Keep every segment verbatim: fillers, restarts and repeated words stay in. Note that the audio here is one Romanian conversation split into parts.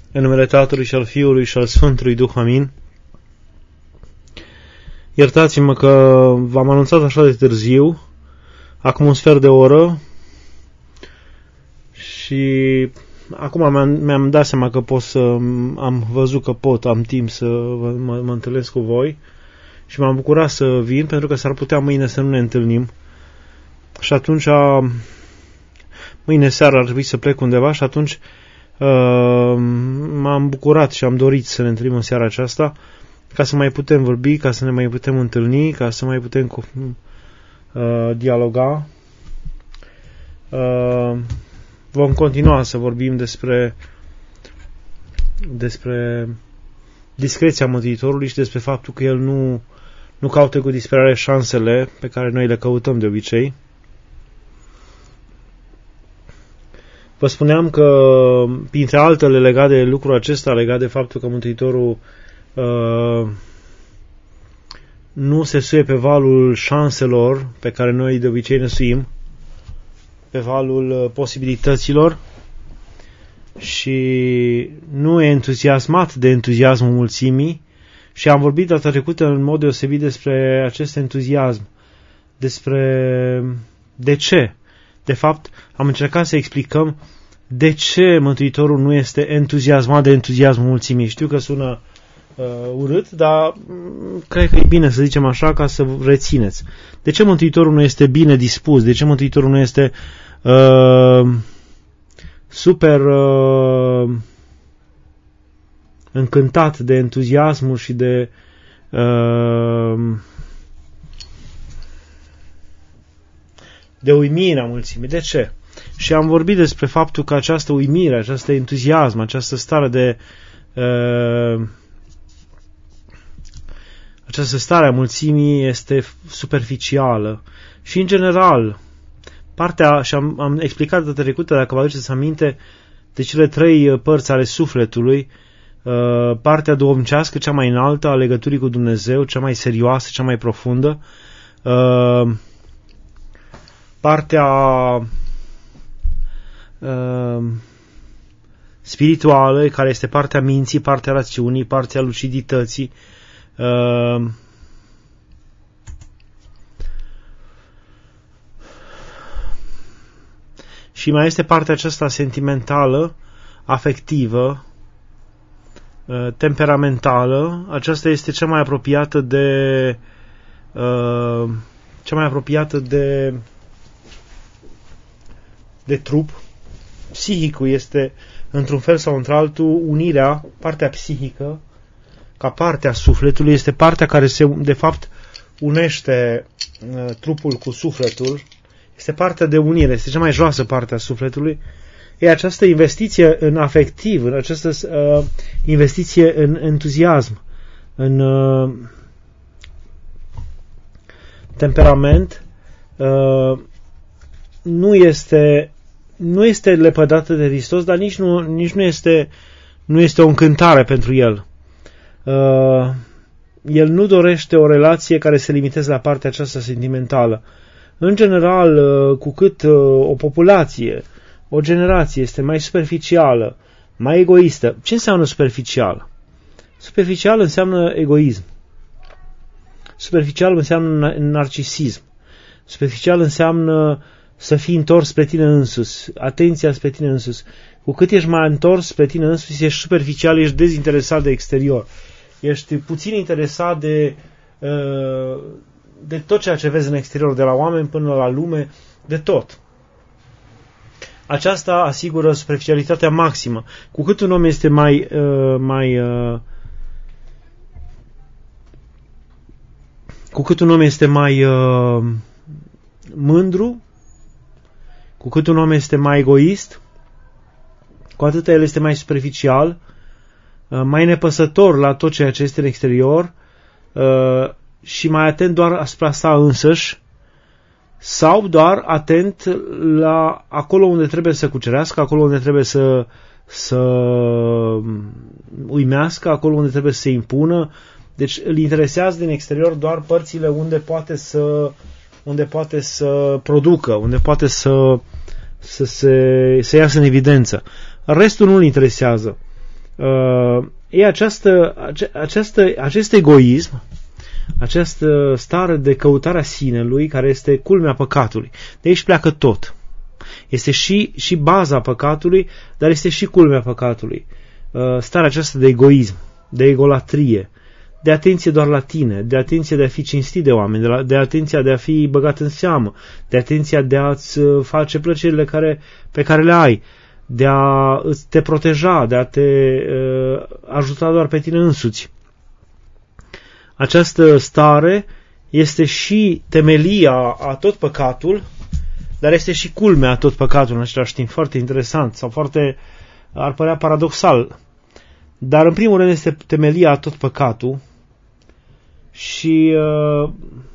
În numele Tatălui și al Fiului și al Sfântului Duh, amin. Iertați-mă că v-am anunțat așa de târziu, acum un sfert de oră, și acum mi-am, mi-am dat seama că pot să, am văzut că pot, am timp să mă, mă întâlnesc cu voi și m-am bucurat să vin, pentru că s-ar putea mâine să nu ne întâlnim. Și atunci, mâine seara ar trebui să plec undeva și atunci uh, m-am bucurat și am dorit să ne întâlnim în seara aceasta, ca să mai putem vorbi, ca să ne mai putem întâlni, ca să mai putem uh, dialoga. Uh, vom continua să vorbim despre despre discreția Mântuitorului și despre faptul că El nu, nu caută cu disperare șansele pe care noi le căutăm de obicei. Vă spuneam că, printre altele legate de lucrul acesta, legat de faptul că Mântuitorul uh, nu se suie pe valul șanselor pe care noi de obicei ne suim, pe valul uh, posibilităților, și nu e entuziasmat de entuziasmul mulțimii, și am vorbit data trecută în mod deosebit despre acest entuziasm, despre de ce. De fapt, am încercat să explicăm de ce Mântuitorul nu este entuziasmat de entuziasmul mulțimii. Știu că sună uh, urât, dar cred că e bine să zicem așa ca să rețineți. De ce Mântuitorul nu este bine dispus? De ce Mântuitorul nu este uh, super uh, încântat de entuziasmul și de uh, de uimirea mulțimii? De ce? Și am vorbit despre faptul că această uimire, această entuziasm, această stare de uh, această stare a mulțimii este superficială. Și în general, partea, și am, am explicat data trecută, dacă vă aduceți aminte, de cele trei părți ale sufletului, uh, partea duhovnicească, cea mai înaltă a legăturii cu Dumnezeu, cea mai serioasă, cea mai profundă, uh, partea uh, spirituală, care este partea minții, partea rațiunii, partea lucidității, uh, și mai este partea aceasta sentimentală, afectivă, uh, temperamentală. Aceasta este cea mai apropiată de uh, cea mai apropiată de de trup. Psihicul este, într-un fel sau într-altul, unirea, partea psihică, ca partea sufletului, este partea care se, de fapt, unește uh, trupul cu sufletul. Este partea de unire, este cea mai joasă parte a sufletului. E această investiție în afectiv, în această uh, investiție în entuziasm, în uh, temperament, uh, nu este nu este lepădată de Hristos, dar nici nu, nici nu este nu este o încântare pentru el. Uh, el nu dorește o relație care se limiteze la partea aceasta sentimentală. În general, uh, cu cât uh, o populație, o generație este mai superficială, mai egoistă. Ce înseamnă superficial? Superficial înseamnă egoism. Superficial înseamnă narcisism. Superficial înseamnă să fii întors spre tine însuți, atenția spre tine însuți. Cu cât ești mai întors spre tine însuți, ești superficial, ești dezinteresat de exterior. Ești puțin interesat de, de tot ceea ce vezi în exterior, de la oameni până la lume, de tot. Aceasta asigură superficialitatea maximă. Cu cât un om este mai, mai cu cât un om este mai mândru, cu cât un om este mai egoist, cu atât el este mai superficial, mai nepăsător la tot ceea ce este în exterior și mai atent doar asupra sa însăși, sau doar atent la acolo unde trebuie să cucerească, acolo unde trebuie să, să uimească, acolo unde trebuie să se impună. Deci îl interesează din exterior doar părțile unde poate să unde poate să producă, unde poate să, să, se, să iasă în evidență. Restul nu îl interesează. Uh, e această, ace, această, acest egoism, această stare de căutare a sinelui, care este culmea păcatului. De aici pleacă tot. Este și, și baza păcatului, dar este și culmea păcatului. Uh, starea aceasta de egoism, de egolatrie, de atenție doar la tine, de atenție de a fi cinstit de oameni, de, la, de atenția de a fi băgat în seamă, de atenția de a-ți face plăcerile care, pe care le ai, de a te proteja, de a te uh, ajuta doar pe tine însuți. Această stare este și temelia a tot păcatul, dar este și culmea a tot păcatul în același timp. Foarte interesant sau foarte, ar părea paradoxal. Dar în primul rând este temelia a tot păcatul și uh,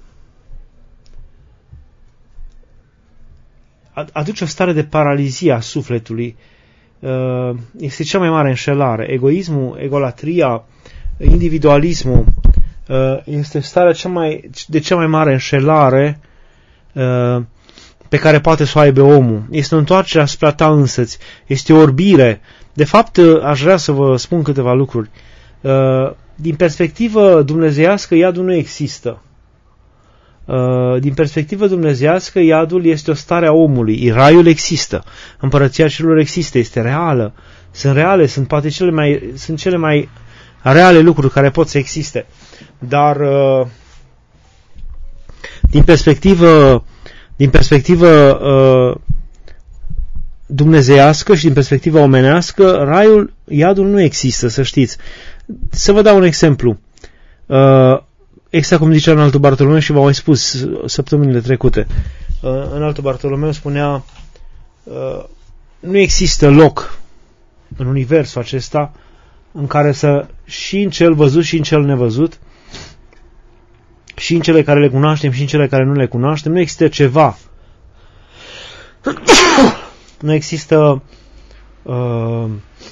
aduce o stare de paralizie a sufletului. Uh, este cea mai mare înșelare. Egoismul, egolatria, individualismul uh, este starea cea mai, de cea mai mare înșelare uh, pe care poate să o aibă omul. Este o întoarcere asupra ta însăți. Este o orbire. De fapt, aș vrea să vă spun câteva lucruri. Din perspectivă dumnezeiască, iadul nu există. Din perspectivă dumnezeiască, iadul este o stare a omului. Raiul există. Împărăția celor există. Este reală. Sunt reale. Sunt poate cele mai, sunt cele mai reale lucruri care pot să existe. Dar din perspectivă din perspectivă uh, dumnezeiască și din perspectiva omenească, raiul, iadul nu există, să știți. Să vă dau un exemplu. Uh, exact cum zicea înaltul Bartolomeu și v-am mai spus săptămânile trecute. Uh, înaltul Bartolomeu spunea uh, nu există loc în universul acesta în care să, și în cel văzut și în cel nevăzut, și în cele care le cunoaștem și în cele care nu le cunoaștem, nu există ceva. Nu există uh,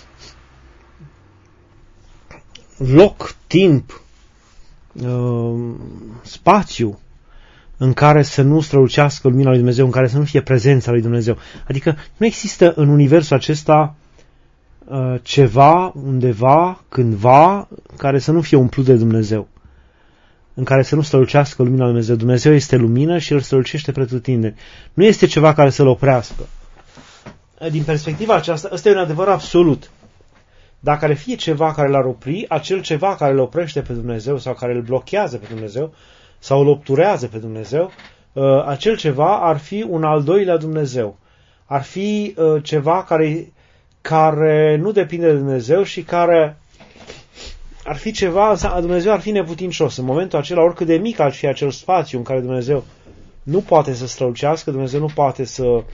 loc, timp, uh, spațiu în care să nu strălucească lumina lui Dumnezeu, în care să nu fie prezența lui Dumnezeu. Adică nu există în universul acesta uh, ceva, undeva, cândva, care să nu fie umplut de Dumnezeu, în care să nu strălucească lumina lui Dumnezeu. Dumnezeu este lumină și îl strălucește pretutindeni. Nu este ceva care să-l oprească. Din perspectiva aceasta, ăsta e un adevăr absolut. Dacă ar fi ceva care l-ar opri, acel ceva care îl oprește pe Dumnezeu sau care îl blochează pe Dumnezeu sau îl obturează pe Dumnezeu, acel ceva ar fi un al doilea Dumnezeu. Ar fi ceva care, care nu depinde de Dumnezeu și care ar fi ceva, Dumnezeu ar fi neputincios. În momentul acela, oricât de mic ar fi acel spațiu în care Dumnezeu nu poate să strălucească, Dumnezeu nu poate să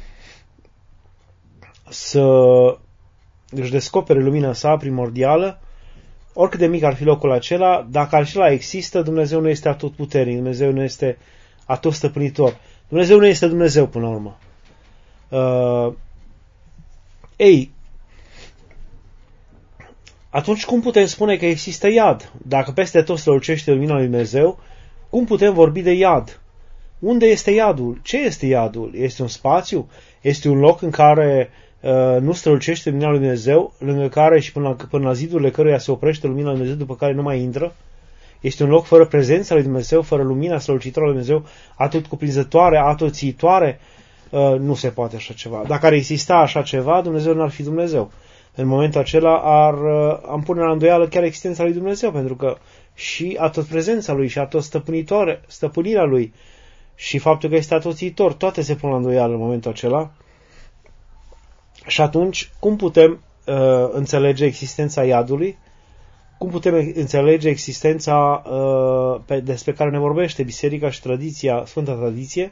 să își descopere lumina sa primordială, oricât de mic ar fi locul acela, dacă acela există, Dumnezeu nu este atotputernic, Dumnezeu nu este atotstăpânitor. Dumnezeu nu este Dumnezeu până la urmă. Uh, ei, atunci cum putem spune că există iad? Dacă peste tot strălucește lumina lui Dumnezeu, cum putem vorbi de iad? Unde este iadul? Ce este iadul? Este un spațiu? Este un loc în care uh, nu strălucește lumina lui Dumnezeu, lângă care și până la, până la zidurile căruia se oprește lumina lui Dumnezeu, după care nu mai intră? Este un loc fără prezența lui Dumnezeu, fără lumina strălucitoare lui Dumnezeu, atât cuprinzătoare, atât țiitoare? Uh, nu se poate așa ceva. Dacă ar exista așa ceva, Dumnezeu nu ar fi Dumnezeu. În momentul acela ar, am pune la îndoială chiar existența lui Dumnezeu, pentru că și atot prezența lui și atot stăpânitoare, stăpânirea lui și faptul că este atoțitor, toate se pun la îndoială în momentul acela. Și atunci, cum putem uh, înțelege existența iadului? Cum putem înțelege existența uh, pe, despre care ne vorbește Biserica și tradiția, Sfânta Tradiție?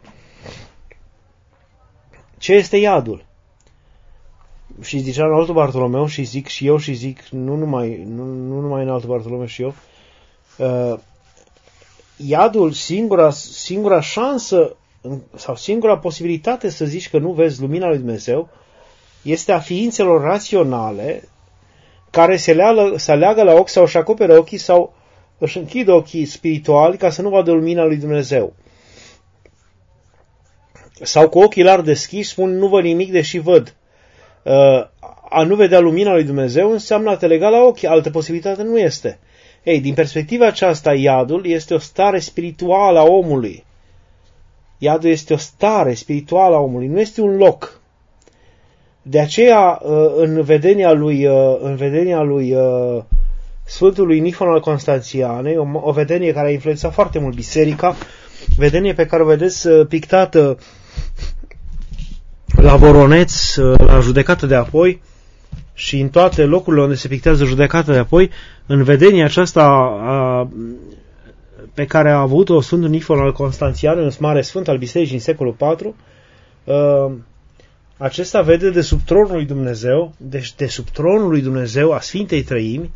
Ce este iadul? Și zicea în altul Bartolomeu și zic și eu și zic, nu numai, nu, nu numai în altul Bartolomeu și eu, uh, iadul, singura, singura șansă sau singura posibilitate să zici că nu vezi lumina lui Dumnezeu este a ființelor raționale care se leagă, se leagă la ochi sau își acoperă ochii sau își închid ochii spirituali ca să nu vadă lumina lui Dumnezeu. Sau cu ochii larg deschiși spun nu văd nimic deși văd. Uh, a nu vedea lumina lui Dumnezeu înseamnă a te lega la ochi, altă posibilitate nu este. Ei, din perspectiva aceasta, iadul este o stare spirituală a omului. Iadul este o stare spirituală a omului, nu este un loc. De aceea, în vedenia lui, în vedenia lui Sfântului Nihon al Constanțianei, o, o vedenie care a influențat foarte mult biserica, vedenie pe care o vedeți pictată la Voroneț, la judecată de apoi, și în toate locurile unde se pictează judecata de apoi, în vedenia aceasta a, pe care a avut-o Sfântul Nihon al Constanțianului, un mare sfânt al bisericii în secolul patru, a, acesta vede de sub tronul lui Dumnezeu, deci de sub tronul lui Dumnezeu a Sfintei Trăimi,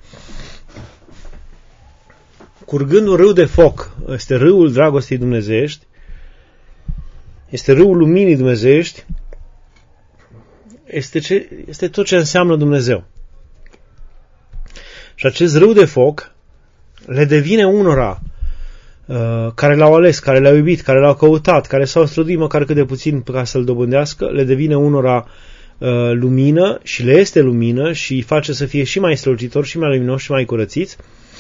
curgând un râu de foc. Este râul dragostei dumnezeiești, este râul luminii dumnezeiești, este, ce, este tot ce înseamnă Dumnezeu. Și acest râu de foc le devine unora uh, care l-au ales, care l-au iubit, care l-au căutat, care s-au străduit măcar cât de puțin ca să-l dobândească, le devine unora uh, lumină și le este lumină și îi face să fie și mai strălucitor, și mai luminos, și mai curățiți,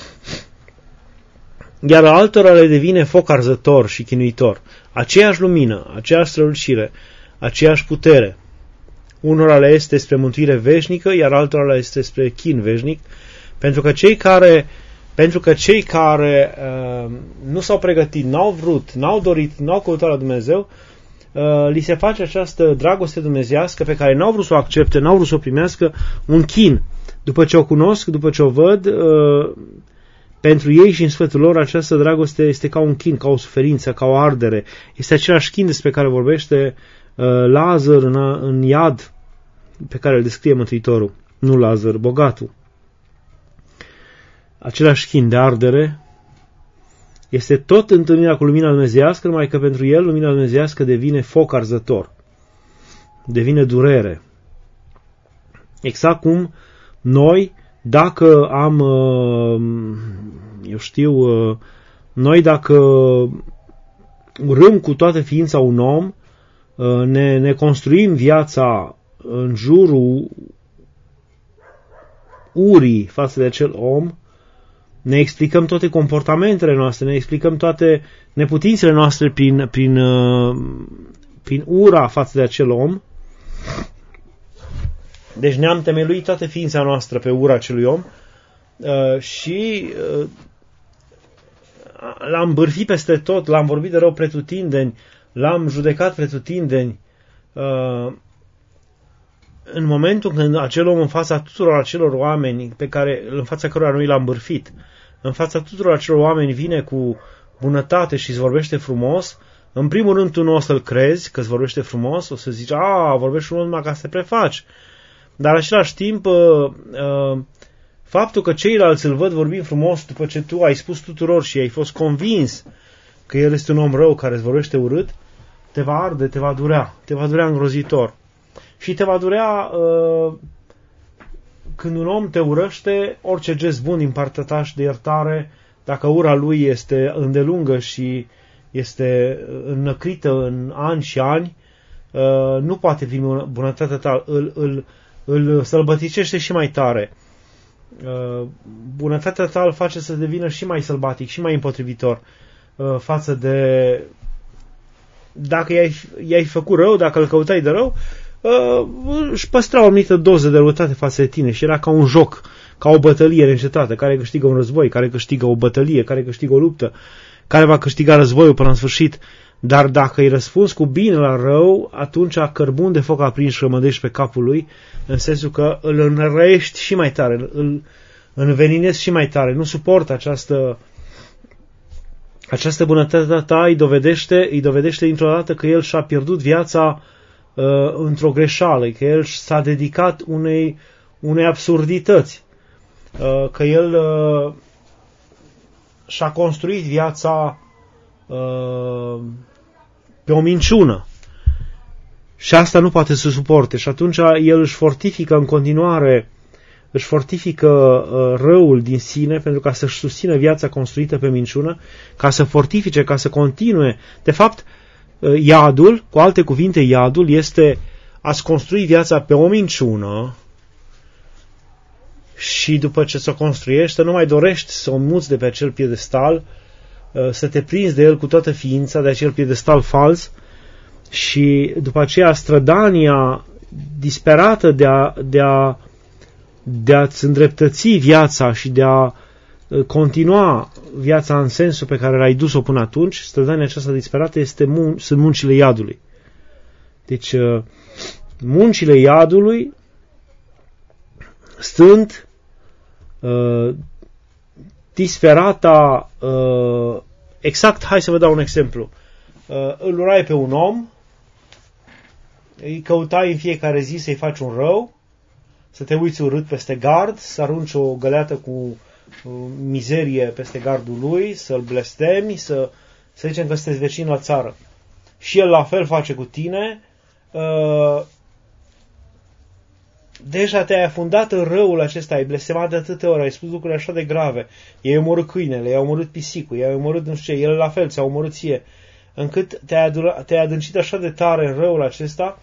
iar altora le devine foc arzător și chinuitor. Aceeași lumină, aceeași strălucire, aceeași putere. Unora le este spre mântuire veșnică, iar altora le este spre chin veșnic, pentru că cei care, pentru că cei care uh, nu s-au pregătit, n-au vrut, n-au dorit, n-au căutat la Dumnezeu, uh, li se face această dragoste dumnezeiască pe care n-au vrut să o accepte, n-au vrut să o primească, un chin. După ce o cunosc, după ce o văd, uh, pentru ei și în sfătul lor această dragoste este ca un chin, ca o suferință, ca o ardere. Este același chin despre care vorbește uh, Lazar în, în iad, pe care îl descrie Mântuitorul. Nu Lazar, bogatul. Același chin de ardere este tot întâlnirea cu lumina dumnezeiască, numai că pentru el lumina dumnezeiască devine foc arzător. Devine durere. Exact cum noi, dacă am, eu știu, noi dacă urâm cu toată ființa un om, ne, ne construim viața în jurul urii față de acel om, ne explicăm toate comportamentele noastre, ne explicăm toate neputințele noastre prin, prin, prin ura față de acel om. Deci ne-am temeluit toată ființa noastră pe ura acelui om uh, și uh, l-am bârfit peste tot, l-am vorbit de rău pretutindeni, l-am judecat pretutindeni. Uh, în momentul când acel om în fața tuturor acelor oameni pe care, în fața cărora noi l-am bârfit, în fața tuturor acelor oameni vine cu bunătate și îți vorbește frumos, în primul rând tu nu o să-l crezi că îți vorbește frumos, o să zici, a, vorbești frumos numai ca să te prefaci. Dar în același timp, uh, uh, faptul că ceilalți îl văd vorbind frumos după ce tu ai spus tuturor și ai fost convins că el este un om rău care îți vorbește urât, te va arde, te va durea, te va durea îngrozitor. Și te va durea uh, când un om te urăște, orice gest bun din partea ta și de iertare, dacă ura lui este îndelungă și este înnăcrită în ani și ani, uh, nu poate fi bunătatea ta, îl, îl, îl sălbăticește și mai tare. Uh, bunătatea ta îl face să devină și mai sălbatic, și mai împotrivitor uh, față de... Dacă i-ai, i-ai făcut rău, dacă îl căutai de rău, Uh, își păstra o anumită doză de răutate față de tine și era ca un joc, ca o bătălie neîncetată, care câștigă un război, care câștigă o bătălie, care câștigă o luptă, care va câștiga războiul până în sfârșit. Dar dacă îi răspunzi cu bine la rău, atunci cărbun de foc aprins rămădești pe capul lui, în sensul că îl înrăiești și mai tare, îl înveninezi și mai tare, nu suportă această această bunătate ta, îi dovedește, îi dovedește dintr-o dată că el și-a pierdut viața Uh, într-o greșeală, că el s-a dedicat unei, unei absurdități, uh, că el uh, și-a construit viața uh, pe o minciună și asta nu poate să suporte și atunci el își fortifică în continuare, își fortifică uh, răul din sine pentru ca să-și susțină viața construită pe minciună, ca să fortifice, ca să continue. De fapt, iadul, cu alte cuvinte, iadul este a-ți construi viața pe o minciună, și după ce ți-o construiești, să nu mai dorești să o muți de pe acel piedestal, să te prinzi de el cu toată ființa, de acel piedestal fals, și după aceea strădania disperată de a, de a, de a-ți îndreptăți viața și de a continua viața în sensul pe care l-ai dus-o până atunci, strădania aceasta disperată este mun- sunt muncile iadului. Deci, muncile iadului sunt uh, disperata, uh, exact, hai să vă dau un exemplu. Uh, îl urai pe un om, îi căutai în fiecare zi să-i faci un rău, să te uiți urât peste gard, să arunci o găleată cu uh, mizerie peste gardul lui, să-l blestemi, să, să zicem că sunteți vecini la țară. Și el la fel face cu tine. Uh, deja te-ai afundat în răul acesta, ai blestemat de atâtea ori, ai spus lucruri așa de grave, i-ai omorât câinele, i-ai omorât pisicul, i-ai omorât nu știu ce, el la fel ți-a omorât ție, încât te-ai, adura, te-ai adâncit așa de tare în răul acesta,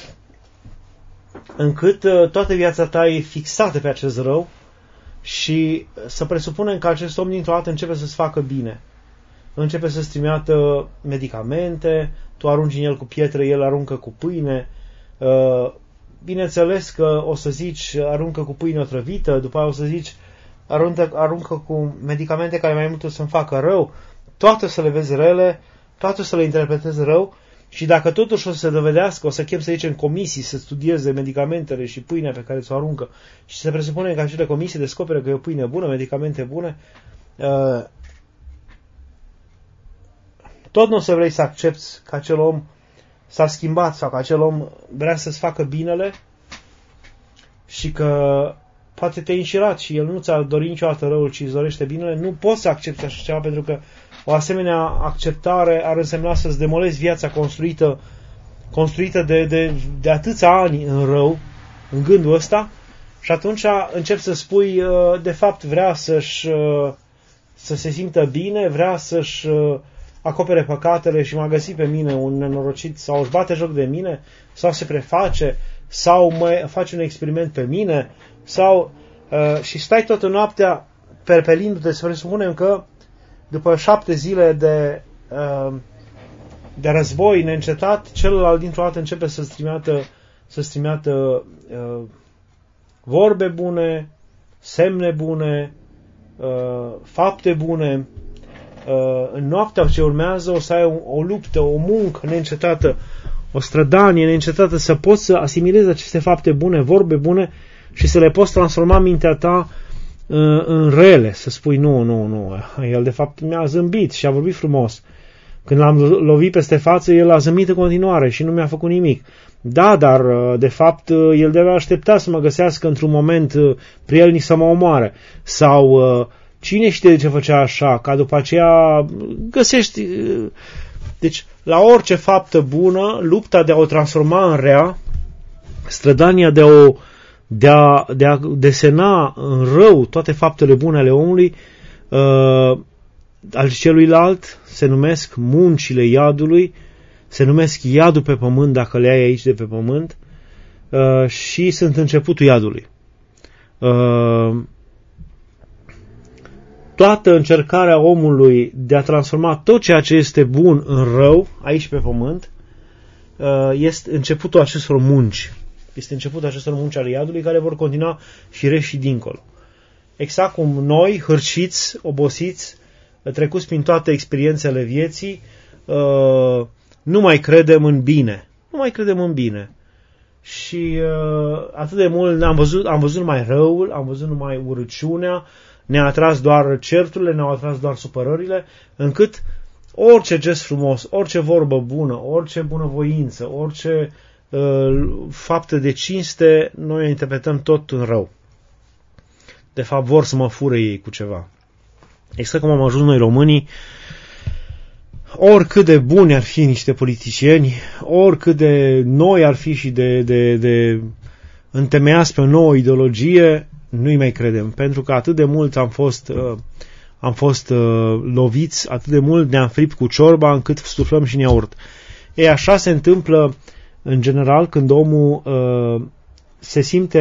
încât uh, toată viața ta e fixată pe acest rău și să presupunem că acest om dintr-o dată începe să-ți facă bine. Începe să-ți trimită medicamente, tu arunci în el cu pietre, el aruncă cu pâine. Bineînțeles că o să zici aruncă cu pâine otrăvită, după aia o să zici aruncă, aruncă cu medicamente care mai mult o să-mi facă rău. Toate o să le vezi rele, toate o să le interpretezi rău și dacă totuși o să se dovedească, o să chem să zicem comisii să studieze medicamentele și pâinea pe care ți-o aruncă și se presupune că acele comisii descoperă că e o pâine bună, medicamente bune, tot nu o să vrei să accepti că acel om s-a schimbat sau că acel om vrea să-ți facă binele și că poate te-ai înșirat și el nu ți-a dorit niciodată răul, ci îți dorește binele, nu poți să accepti așa ceva pentru că o asemenea acceptare ar însemna să-ți demolezi viața construită, construită de, de, de atâția ani în rău, în gândul ăsta, și atunci începi să spui, de fapt vrea să-și, să se simtă bine, vrea să-și acopere păcatele și m-a găsit pe mine un nenorocit sau își bate joc de mine sau se preface sau mai face un experiment pe mine sau uh, și stai toată noaptea perpelindu-te, să presupunem că după șapte zile de, uh, de război neîncetat, celălalt dintr-o dată începe să-ți trimită, să-ți trimită uh, vorbe bune, semne bune, uh, fapte bune. Uh, în noaptea ce urmează o să ai o, o luptă, o muncă neîncetată, o strădanie neîncetată să poți să asimilezi aceste fapte bune, vorbe bune și să le poți transforma mintea ta uh, în rele, să spui nu, nu, nu, el de fapt mi-a zâmbit și a vorbit frumos. Când l-am lovit peste față, el a zâmbit în continuare și nu mi-a făcut nimic. Da, dar de fapt el de-abia aștepta să mă găsească într-un moment prielnic să mă omoare. Sau cine știe de ce făcea așa, ca după aceea găsești... Deci, la orice faptă bună, lupta de a o transforma în rea, strădania de a, o, de a, de a desena în rău toate faptele bune ale omului, uh, al celuilalt, se numesc muncile iadului, se numesc iadul pe pământ, dacă le ai aici de pe pământ, uh, și sunt începutul iadului. Uh, toată încercarea omului de a transforma tot ceea ce este bun în rău, aici pe pământ, uh, este începutul acestor munci. Este începutul acestor munci ale iadului, care vor continua firești și dincolo. Exact cum noi, hârșiți, obosiți, trecuți prin toate experiențele vieții, uh, nu mai credem în bine. Nu mai credem în bine. Și uh, atât de mult am văzut, am văzut numai răul, am văzut numai urăciunea, ne-a atras doar certurile, ne-au atras doar supărările, încât orice gest frumos, orice vorbă bună, orice bunăvoință, orice uh, faptă de cinste, noi o interpretăm tot în rău. De fapt, vor să mă fure ei cu ceva. Exact cum am ajuns noi românii, oricât de buni ar fi niște politicieni, oricât de noi ar fi și de, de, de întemeiați pe o nouă ideologie, nu-i mai credem. Pentru că atât de mult am fost, uh, am fost uh, loviți, atât de mult ne-am fript cu ciorba, încât suflăm și în iaurt. Ei, așa se întâmplă în general când omul uh, se simte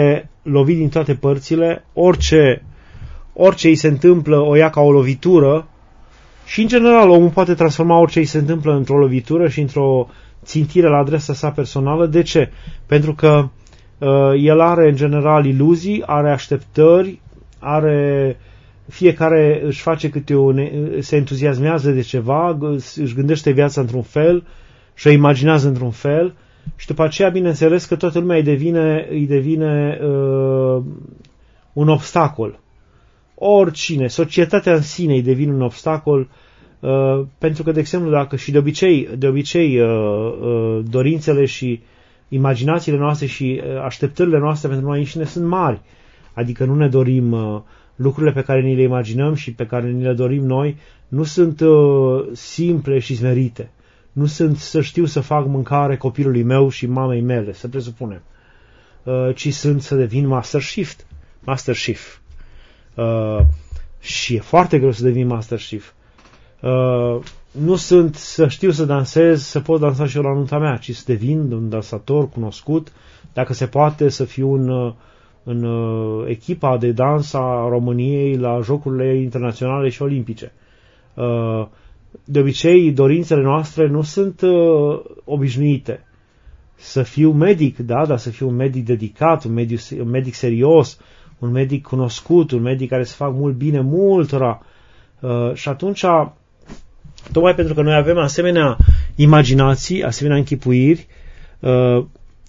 lovit din toate părțile, orice, orice îi se întâmplă o ia ca o lovitură și, în general, omul poate transforma orice îi se întâmplă într-o lovitură și într-o țintire la adresa sa personală. De ce? Pentru că uh, el are, în general, iluzii, are așteptări, are... fiecare își face câte o... se entuziasmează de ceva, își gândește viața într-un fel și o imaginează într-un fel și după aceea, bineînțeles, că toată lumea îi devine, îi devine uh, un obstacol. Oricine, societatea în sine îi devine un obstacol uh, pentru că, de exemplu, dacă și de obicei, de obicei uh, uh, dorințele și imaginațiile noastre și uh, așteptările noastre pentru noi înșine sunt mari, adică nu ne dorim uh, lucrurile pe care ni le imaginăm și pe care ni le dorim noi nu sunt uh, simple și smerite. Nu sunt să știu să fac mâncare copilului meu și mamei mele, să presupunem. Uh, ci sunt să devin master chef. Master chef. Uh, și e foarte greu să devin master chef. Uh, nu sunt să știu să dansez, să pot dansa și eu la nunta mea, ci să devin un dansator cunoscut, dacă se poate să fiu un în uh, echipa de dans a României la Jocurile Internaționale și Olimpice. Uh, de obicei, dorințele noastre nu sunt uh, obișnuite. Să fiu medic, da, dar să fiu un medic dedicat, un medic, un medic serios, un medic cunoscut, un medic care să fac mult bine multora. Uh, și atunci, tocmai pentru că noi avem asemenea imaginații, asemenea închipuiri, uh,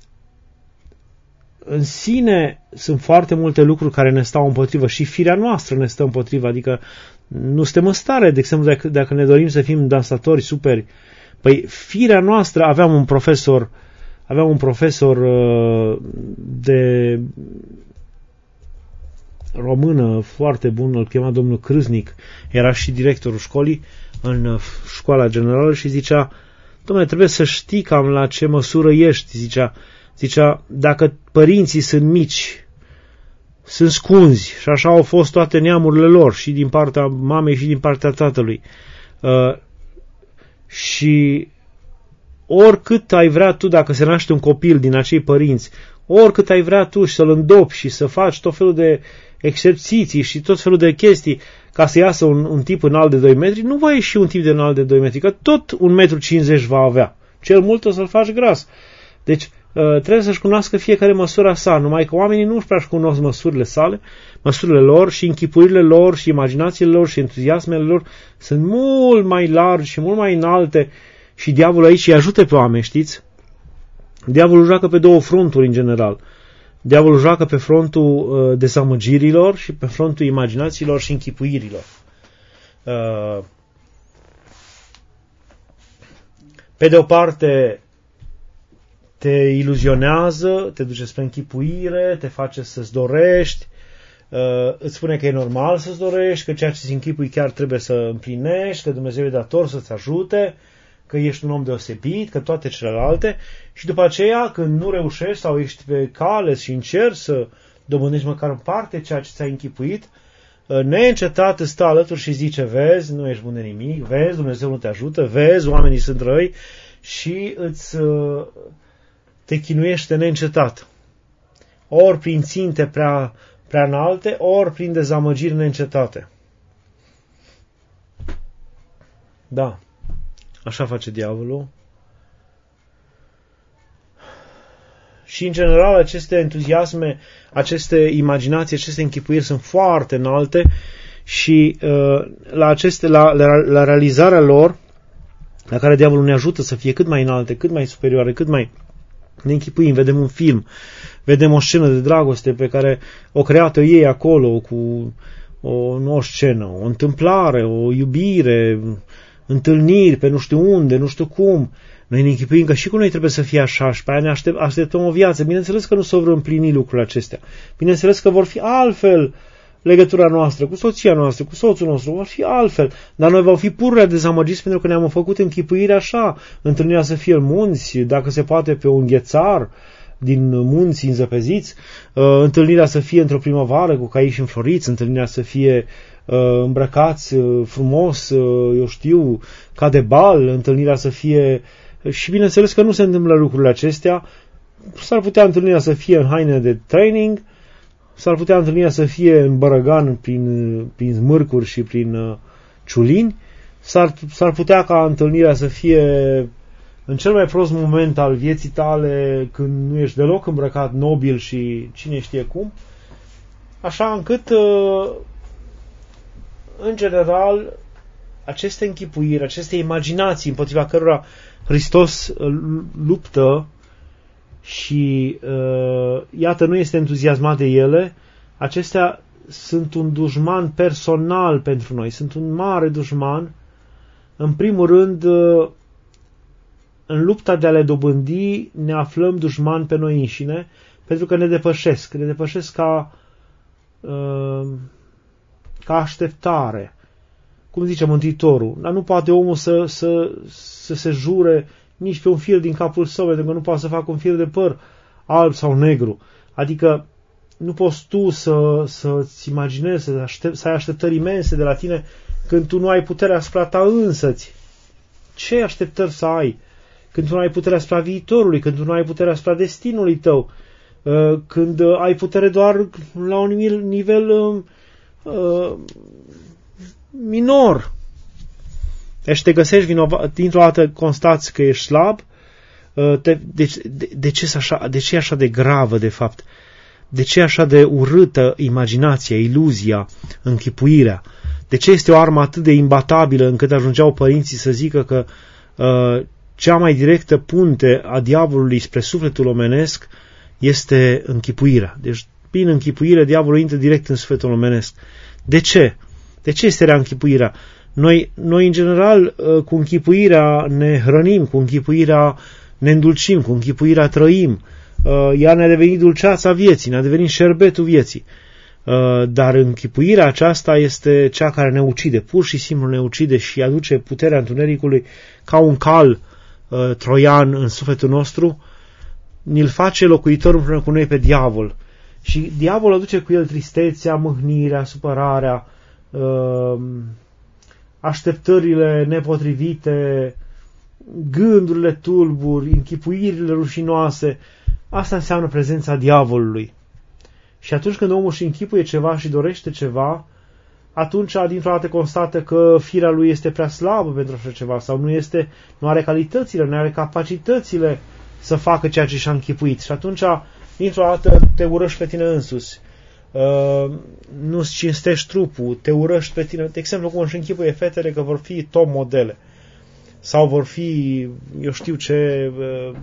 în sine sunt foarte multe lucruri care ne stau împotrivă și firea noastră ne stă împotrivă, adică nu suntem în stare, de exemplu, dacă, dacă ne dorim să fim dansatori superi, păi firea noastră, aveam un profesor, aveam un profesor uh, de română foarte bun, îl chema domnul Crâznic, era și directorul școlii în școala generală și zicea, dom'le, trebuie să știi cam la ce măsură ești, zicea, Zicea, dacă părinții sunt mici, sunt scunzi și așa au fost toate neamurile lor, și din partea mamei și din partea tatălui. Uh, și oricât ai vrea tu, dacă se naște un copil din acei părinți, oricât ai vrea tu să-l îndopi și să faci tot felul de exerciții și tot felul de chestii ca să iasă un, un tip înalt de doi metri, nu va ieși un tip de înalt de doi metri, că tot un metru cincizeci va avea. Cel mult o să-l faci gras. Deci, trebuie să-și cunoască fiecare măsura sa, numai că oamenii nu își prea cunosc măsurile sale, măsurile lor și închipuirile lor și imaginațiile lor și entuziasmele lor sunt mult mai largi și mult mai înalte și diavolul aici îi ajută pe oameni, știți? Diavolul joacă pe două fronturi în general. Diavolul joacă pe frontul uh, dezamăgirilor și pe frontul imaginațiilor și închipuirilor. Uh, pe de o parte te iluzionează, te duce spre închipuire, te face să-ți dorești, uh, îți spune că e normal să-ți dorești, că ceea ce ți închipui chiar trebuie să împlinești, că Dumnezeu e dator să-ți ajute, că ești un om deosebit, că toate celelalte, și după aceea, când nu reușești sau ești pe cale și încerci să dobândești măcar în parte ceea ce ți-ai închipuit, neîncetat îți stă alături și zice, vezi, nu ești bun de nimic, vezi, Dumnezeu nu te ajută, vezi, oamenii sunt răi, și îți te chinuiește neîncetat. Ori prin ținte prea, prea înalte, ori prin dezamăgiri neîncetate. Da, așa face diavolul. Și, în general, aceste entuziasme, aceste imaginații, aceste închipuiri sunt foarte înalte și uh, la, aceste, la, la, la realizarea lor, la care diavolul ne ajută să fie cât mai înalte, cât mai superioare, cât mai ne închipuim, vedem un film, vedem o scenă de dragoste pe care o creată ei acolo cu o nouă scenă, o întâmplare, o iubire, întâlniri pe nu știu unde, nu știu cum. Noi ne închipuim că și cu noi trebuie să fie așa și pe aia ne aștept, așteptăm o viață. Bineînțeles că nu se vor împlini lucrurile acestea. Bineînțeles că vor fi altfel legătura noastră cu soția noastră, cu soțul nostru, vor fi altfel. Dar noi vom fi pururea dezamăgiți pentru că ne-am făcut închipuire așa. Întâlnirea să fie în munți, dacă se poate pe un ghețar din munți înzăpeziți, întâlnirea să fie într-o primăvară cu caiși înfloriți, întâlnirea să fie îmbrăcați frumos, eu știu, ca de bal, întâlnirea să fie... Și bineînțeles că nu se întâmplă lucrurile acestea. S-ar putea întâlnirea să fie în haine de training, s-ar putea întâlnirea să fie în bărăgan prin, prin smârcuri și prin uh, ciulini, s-ar, s-ar putea ca întâlnirea să fie în cel mai prost moment al vieții tale, când nu ești deloc îmbrăcat nobil și cine știe cum, așa încât uh, în general aceste închipuiri, aceste imaginații împotriva cărora Hristos luptă și uh, iată nu este entuziasmat de ele, acestea sunt un dușman personal pentru noi, sunt un mare dușman. În primul rând, uh, în lupta de a le dobândi, ne aflăm dușman pe noi înșine, pentru că ne depășesc, ne depășesc ca, uh, ca așteptare. Cum zice Mântuitorul, dar nu poate omul să, să, să se jure nici pe un fir din capul său, pentru că nu poate să facă un fir de păr alb sau negru. Adică nu poți tu să, să-ți imaginezi, să, aștept, să ai așteptări imense de la tine când tu nu ai puterea asupra ta însăți. Ce așteptări să ai? Când tu nu ai puterea asupra viitorului, când tu nu ai puterea asupra destinului tău, când ai putere doar la un nivel uh, minor. Deci te găsești vinovat, dintr-o dată constați că ești slab. Te, de, de, de, ce așa, de ce e așa de gravă, de fapt? De ce e așa de urâtă imaginația, iluzia, închipuirea? De ce este o armă atât de imbatabilă încât ajungeau părinții să zică că uh, cea mai directă punte a diavolului spre sufletul omenesc este închipuirea. Deci, prin închipuire, diavolul intră direct în sufletul omenesc. De ce? De ce este rea închipuirea? Noi, noi, în general, cu închipuirea ne hrănim, cu închipuirea ne îndulcim, cu închipuirea trăim. Ea ne-a devenit dulceața vieții, ne-a devenit șerbetul vieții. Dar închipuirea aceasta este cea care ne ucide, pur și simplu ne ucide și aduce puterea întunericului ca un cal troian în sufletul nostru, ni-l face locuitor împreună cu noi pe diavol. Și diavolul aduce cu el tristețea, mâhnirea, supărarea, așteptările nepotrivite, gândurile tulburi, închipuirile rușinoase. Asta înseamnă prezența diavolului. Și atunci când omul își închipuie ceva și dorește ceva, atunci dintr-o dată constată că firea lui este prea slabă pentru așa ceva sau nu, este, nu are calitățile, nu are capacitățile să facă ceea ce și-a închipuit. Și atunci dintr-o dată te urăști pe tine însuți. Uh, nu-ți cinstești trupul, te urăști pe tine. De exemplu, cum își închipuie fetele că vor fi top modele sau vor fi, eu știu ce, uh,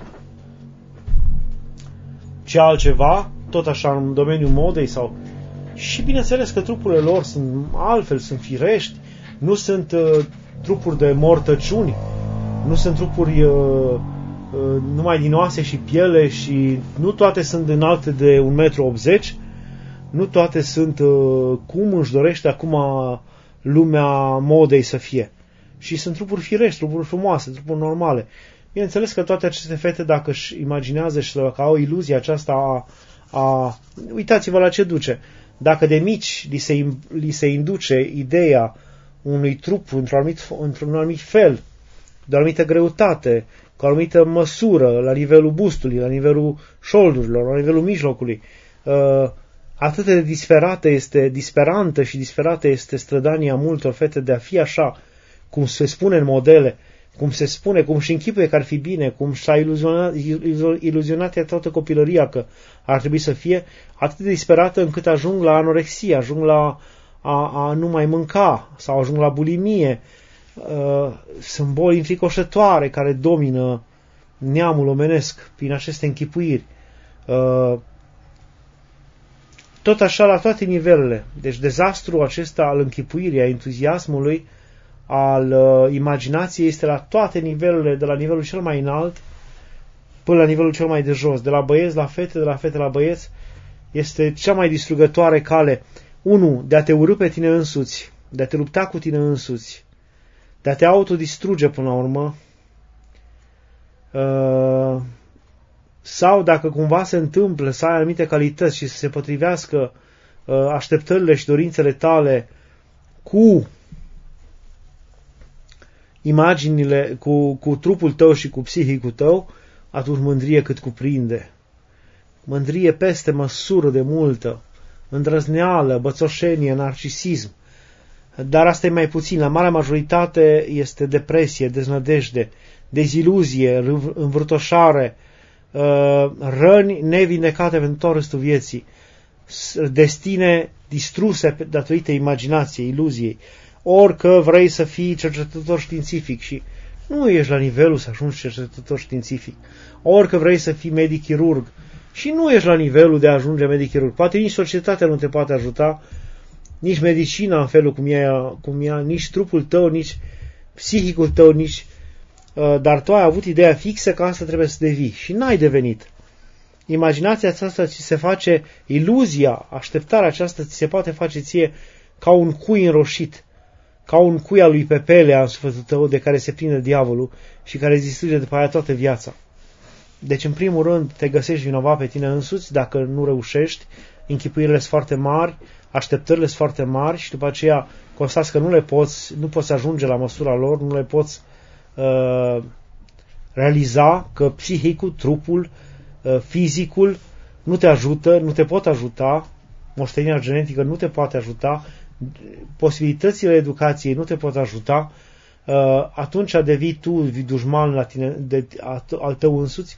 ce altceva, tot așa în domeniul modei sau... Și bineînțeles că trupurile lor sunt altfel, sunt firești, nu sunt uh, trupuri de mortăciuni, nu sunt trupuri uh, uh, numai din oase și piele și nu toate sunt înalte de un metru optzeci, nu toate sunt uh, cum își dorește acum lumea modei să fie. Și sunt trupuri firești, trupuri frumoase, trupuri normale. Bineînțeles că toate aceste fete, dacă își imaginează și dacă au iluzia aceasta a... a uitați-vă la ce duce. Dacă de mici li se, li se induce ideea unui trup într-un anumit, într-un anumit fel, de o anumită greutate, cu o anumită măsură, la nivelul bustului, la nivelul șoldurilor, la nivelul mijlocului, uh, atât de disperată este, disperantă și disperată este strădania multor fete de a fi așa, cum se spune în modele, cum se spune, cum și închipuie că ar fi bine, cum și-a iluzionat, iluzionat toată copilăria că ar trebui să fie, atât de disperată încât ajung la anorexie, ajung la a, a nu mai mânca sau ajung la bulimie. Uh, sunt boli înfricoșătoare care domină neamul omenesc prin aceste închipuiri. Uh, tot așa la toate nivelele. Deci dezastrul acesta al închipuirii, a entuziasmului, al uh, imaginației este la toate nivelurile, de la nivelul cel mai înalt până la nivelul cel mai de jos, de la băieți la fete, de la fete la băieți. Este cea mai distrugătoare cale. unu. De a te urâ pe tine însuți, de a te lupta cu tine însuți, de a te autodistruge până la urmă, uh, sau dacă cumva se întâmplă să ai anumite calități și să se potrivească uh, așteptările și dorințele tale cu imaginile, cu, cu trupul tău și cu psihicul tău, atunci mândrie cât cuprinde. mândrie peste măsură de multă, îndrăzneală, bățoșenie, narcisism. Dar asta e mai puțin. La marea majoritate este depresie, deznădejde, deziluzie, învârtoșare, răni nevindecate pentru tot restul vieții, destine distruse datorită imaginației, iluziei. Orică vrei să fii cercetător științific și nu ești la nivelul să ajungi cercetător științific. Orică vrei să fii medic-chirurg și nu ești la nivelul de a ajunge medic-chirurg. Poate nici societatea nu te poate ajuta, nici medicina în felul cum e, cum e, nici trupul tău, nici psihicul tău, nici... Uh, dar tu ai avut ideea fixă că asta trebuie să devii și n-ai devenit. Imaginația aceasta ți se face, iluzia, așteptarea aceasta ți se poate face ție ca un cui înroșit, ca un cui al lui Pepelea în sufletul tău de care se prinde diavolul și care îți distruge după aia toată viața. Deci, în primul rând, te găsești vinovat pe tine însuți dacă nu reușești, închipuirile sunt foarte mari, așteptările sunt foarte mari și după aceea constați că nu le poți, nu poți ajunge la măsura lor, nu le poți uh, realiza, că psihicul, trupul, uh, fizicul nu te ajută, nu te pot ajuta, moștenirea genetică nu te poate ajuta, posibilitățile educației nu te pot ajuta, uh, atunci devii tu dușman la tine, de, a, al tău însuți,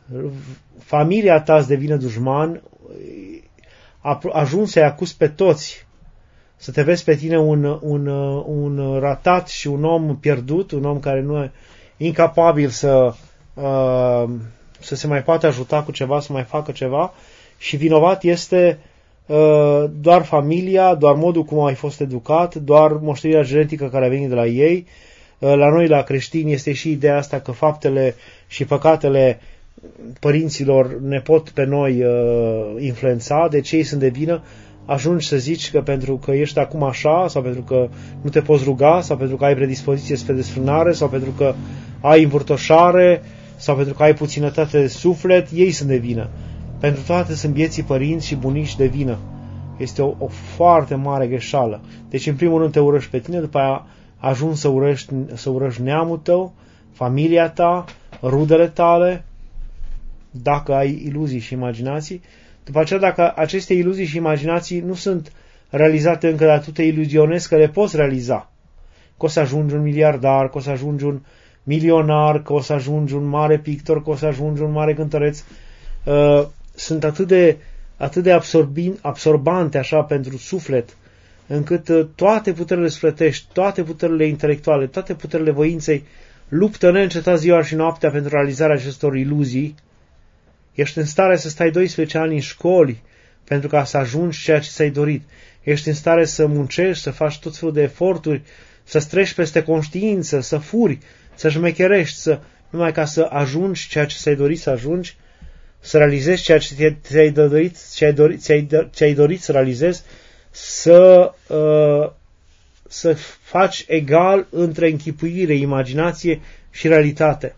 familia ta îți devine dușman, ajungi să-i acuzi pe toți, să te vezi pe tine un, un, un ratat și un om pierdut, un om care nu e incapabil să, uh, să se mai poate ajuta cu ceva, să mai facă ceva și vinovat este uh, doar familia, doar modul cum ai fost educat, doar moștenirea genetică care a venit de la ei. Uh, la noi, la creștini, este și ideea asta că faptele și păcatele părinților ne pot pe noi uh, influența, de ce ei sunt de vină, ajungi să zici că pentru că ești acum așa, sau pentru că nu te poți ruga, sau pentru că ai predispoziție spre desfrânare, sau pentru că ai învârtoșare, sau pentru că ai puținătate de suflet, ei sunt de vină. Pentru toate sunt vieții părinți și bunici de vină. Este o, o foarte mare greșeală. Deci, în primul rând, te urăști pe tine, după aia ajungi să urăști, să urăști neamul tău, familia ta, rudele tale, dacă ai iluzii și imaginații. După aceea, dacă aceste iluzii și imaginații nu sunt realizate încă, dar tu te iluzionezi că le poți realiza, că o să ajungi un miliardar, că o să ajungi un milionar, că o să ajungi un mare pictor, că o să ajungi un mare cântăreț, uh, sunt atât de, atât de absorbante așa pentru suflet, încât uh, toate puterile sufletești, toate puterile intelectuale, toate puterile voinței luptă neîncetat ziua și noaptea pentru realizarea acestor iluzii. Ești în stare să stai doisprezece ani în școli pentru ca să ajungi ceea ce ți-ai dorit. Ești în stare să muncești, să faci tot felul de eforturi, să treci peste conștiință, să furi, să șmecherești, să, numai ca să ajungi ceea ce ți-ai dorit să ajungi, să realizezi ceea ce ți-ai dorit, ți-ai dorit, ți-ai, ți-ai dorit să realizezi, să, uh, să faci egal între închipuire, imaginație și realitate.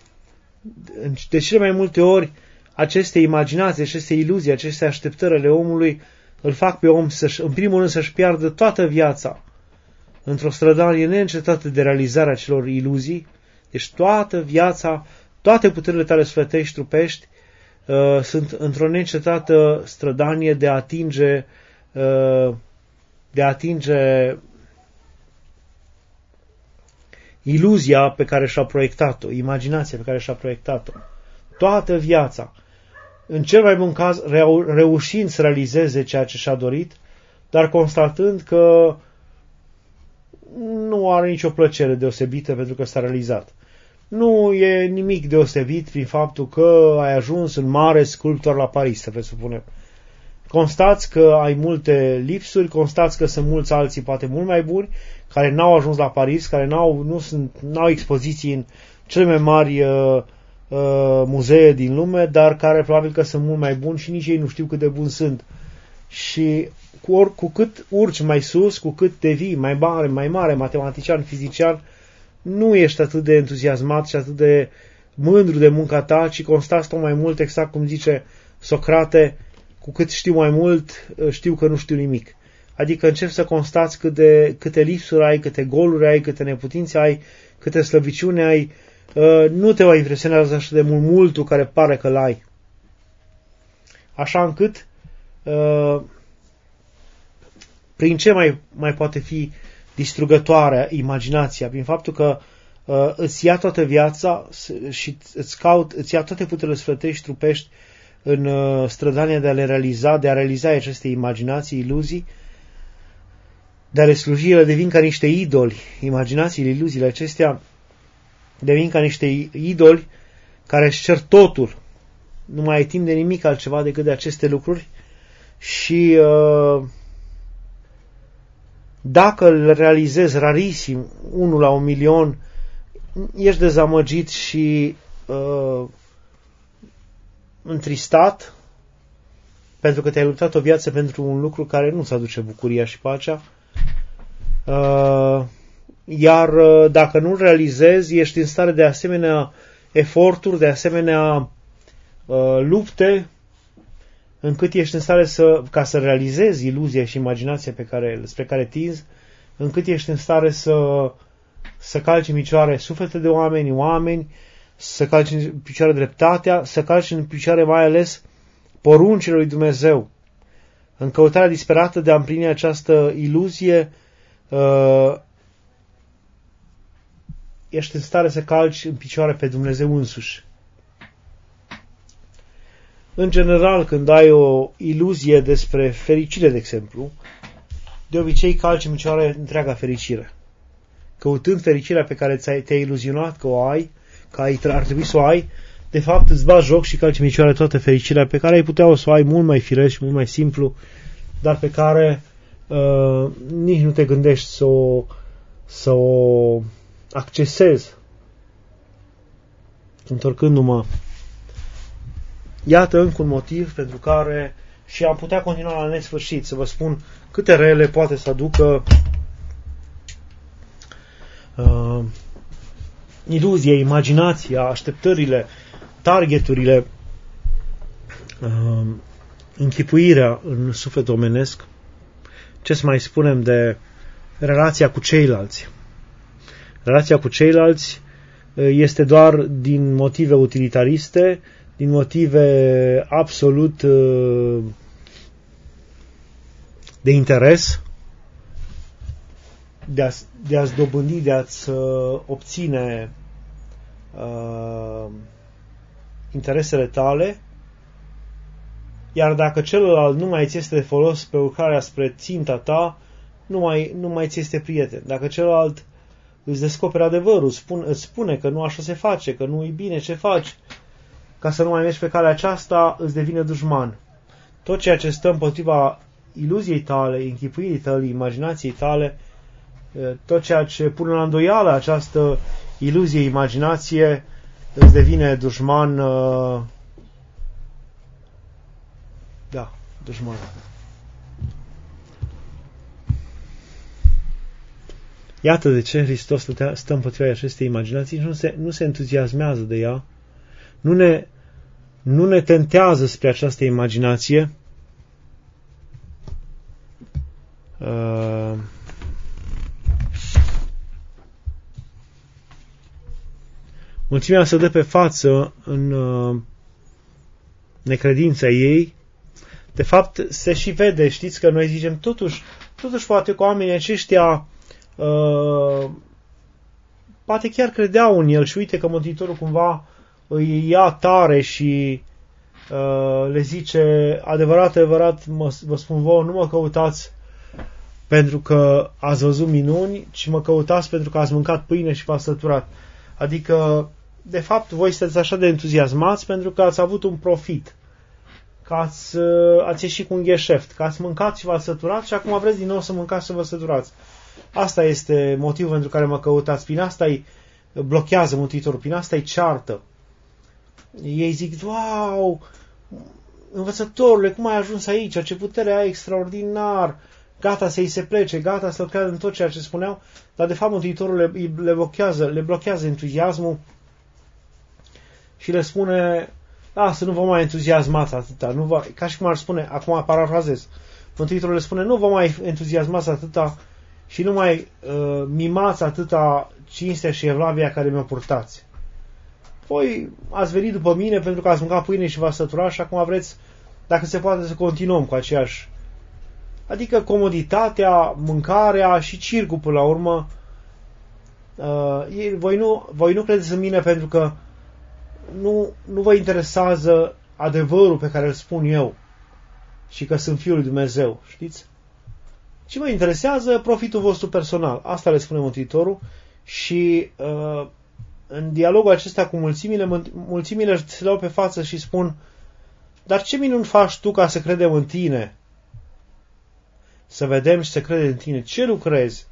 De cele mai multe ori, aceste imaginații, aceste iluzii, aceste așteptări ale omului îl fac pe om, să în primul rând, să-și piardă toată viața într-o strădanie neîncetată de realizarea acelor iluzii. Deci toată viața, toate puterile tale sufletești, trupești, uh, sunt într-o neîncetată strădanie de a atinge, uh, de a atinge iluzia pe care și-a proiectat-o, imaginația pe care și-a proiectat-o. Toată viața. În cel mai bun caz, reu- reușind să realizeze ceea ce și-a dorit, dar constatând că nu are nicio plăcere deosebită pentru că s-a realizat. Nu e nimic deosebit prin faptul că ai ajuns un mare sculptor la Paris, să presupunem. Constați că ai multe lipsuri, constați că sunt mulți alții, poate mult mai buni, care n-au ajuns la Paris, care n-au, nu sunt, n-au expoziții în cele mai mari uh, uh, muzee din lume, dar care probabil că sunt mult mai buni și nici ei nu știu cât de buni sunt. Și cu, or, cu cât urci mai sus, cu cât devii mai mare, mai mare matematician, fizician, nu ești atât de entuziasmat și atât de mândru de munca ta, ci constați tot mai mult, exact cum zice Socrate, cu cât știu mai mult, știu că nu știu nimic. Adică încep să constați cât de, câte lipsuri ai, câte goluri ai, câte neputințe ai, câte slăbiciune ai. Nu te va impresionează așa de mult multul care pare că l-ai. așa încât uh, prin ce mai, mai poate fi distrugătoare imaginația? Prin faptul că uh, îți ia toată viața și îți, caut, îți ia toate puterile sfătești, trupești în uh, strădania de a le realiza, de a realiza aceste imaginații, iluzii, de a le sluji, ele devin ca niște idoli. Imaginațiile, iluziile acestea devin ca niște idoli care își cer totul. Nu mai ai timp de nimic altceva decât de aceste lucruri și uh, dacă îl realizezi rarisim, unul la un milion, ești dezamăgit și uh, întristat pentru că te-ai luptat o viață pentru un lucru care nu-ți aduce bucuria și pacea. Uh, iar uh, dacă nu-l realizezi, ești în stare de asemenea eforturi, de asemenea uh, lupte, încât ești în stare să, ca să realizezi iluzia și imaginația pe care, spre care tinzi, încât ești în stare să, să calci în picioare suflete de oameni, oameni, să calci în picioare dreptatea, să calci în picioare mai ales poruncile lui Dumnezeu. În căutarea disperată de a împlini această iluzie, uh, ești în stare să calci în picioare pe Dumnezeu însuși. În general, când ai o iluzie despre fericire, de exemplu, de obicei calci în picioare întreaga fericire. Căutând fericirea pe care te-ai iluzionat că o ai, că ai, ar trebui să o ai, de fapt îți bagi joc și calci în picioare toată fericirea pe care ai putea să o ai mult mai firesc, mult mai simplu, dar pe care uh, nici nu te gândești să o, să o accesezi. Întorcându-mă, iată încă un motiv pentru care, și am putea continua la nesfârșit să vă spun câte rele poate să aducă uh, iluzia, imaginația, așteptările, targeturile, uh, închipuirea în sufletul omenesc. Ce să mai spunem de relația cu ceilalți? Relația cu ceilalți este doar din motive utilitariste, din motive absolut de interes, de, a, de a-ți dobândi, de a-ți obține uh, interesele tale, iar dacă celălalt nu mai ți este de folos pe urcarea spre ținta ta, nu mai, nu mai ți este prieten. Dacă celălalt îți descoperi adevărul, spun, îți spune că nu așa se face, că nu e bine ce faci, ca să nu mai mergi pe calea aceasta, îți devine dușman. Tot ceea ce stă împotriva iluziei tale, închipuirii tale, imaginației tale, tot ceea ce pune la îndoială această iluzie, imaginație, îți devine dușman. Da, dușman. Iată de ce Hristos stătea, stă împotriva acestei imaginații și nu se, nu se entuziasmează de ea, nu ne, nu ne tentează spre această imaginație. Uh, mulțimea se dă pe față în uh, necredința ei. De fapt, se și vede, știți că noi zicem, totuși, totuși poate că oamenii aceștia Uh, poate chiar credeau în el și uite că Mântuitorul cumva îi ia tare și uh, le zice, adevărat, adevărat, mă, vă spun vouă, nu mă căutați pentru că ați văzut minuni, ci mă căutați pentru că ați mâncat pâine și v-ați săturat. Adică, de fapt, voi sunteți așa de entuziasmați pentru că ați avut un profit, că ați, uh, ați ieșit cu un gheșeft, că ați mâncat și v-ați săturat și acum vreți din nou să mâncați și să vă săturați. Asta este motivul pentru care mă căutați. Prin asta îi blochează Mântuitorul, prin asta îi ceartă. Ei zic, wow, învățătorule, cum ai ajuns aici? Ce putere ai extraordinar! Gata să-i se plece, gata să creadă în tot ceea ce spuneau, dar de fapt Mântuitorul le, le, blochează, le blochează entuziasmul și le spune, da, să nu vă mai entuziasmați atâta. Nu vă, ca și cum ar spune, acum parafrazez, Mântuitorul le spune, nu vă mai entuziasmați atâta și nu mai uh, mimați atâta cinstea și evlavia care mi-o purtați. Voi ați venit după mine pentru că ați mâncat pâine și v-ați săturat și acum vreți dacă se poate să continuăm cu aceeași. Adică comoditatea, mâncarea și circul până la urmă. Uh, voi, nu, voi nu credeți în mine pentru că nu, nu vă interesează adevărul pe care îl spun eu și că sunt Fiul lui Dumnezeu, știți? Ci vă interesează profitul vostru personal. Asta le spune Mântuitorul și uh, în dialogul acesta cu mulțimile, mulțimile se dau pe față și spun: dar ce minuni faci tu ca să credem în tine? Să vedem și să credem în tine. Ce lucrezi?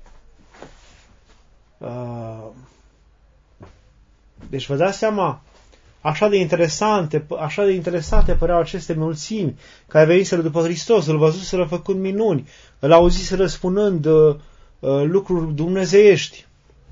Uh, deci vă dați seama, așa de interesante, așa de interesante păreau aceste mulțimi care veniseră după Hristos, îl văzuseră făcând minuni, îl auziseră spunând uh, uh, lucruri dumnezeiești.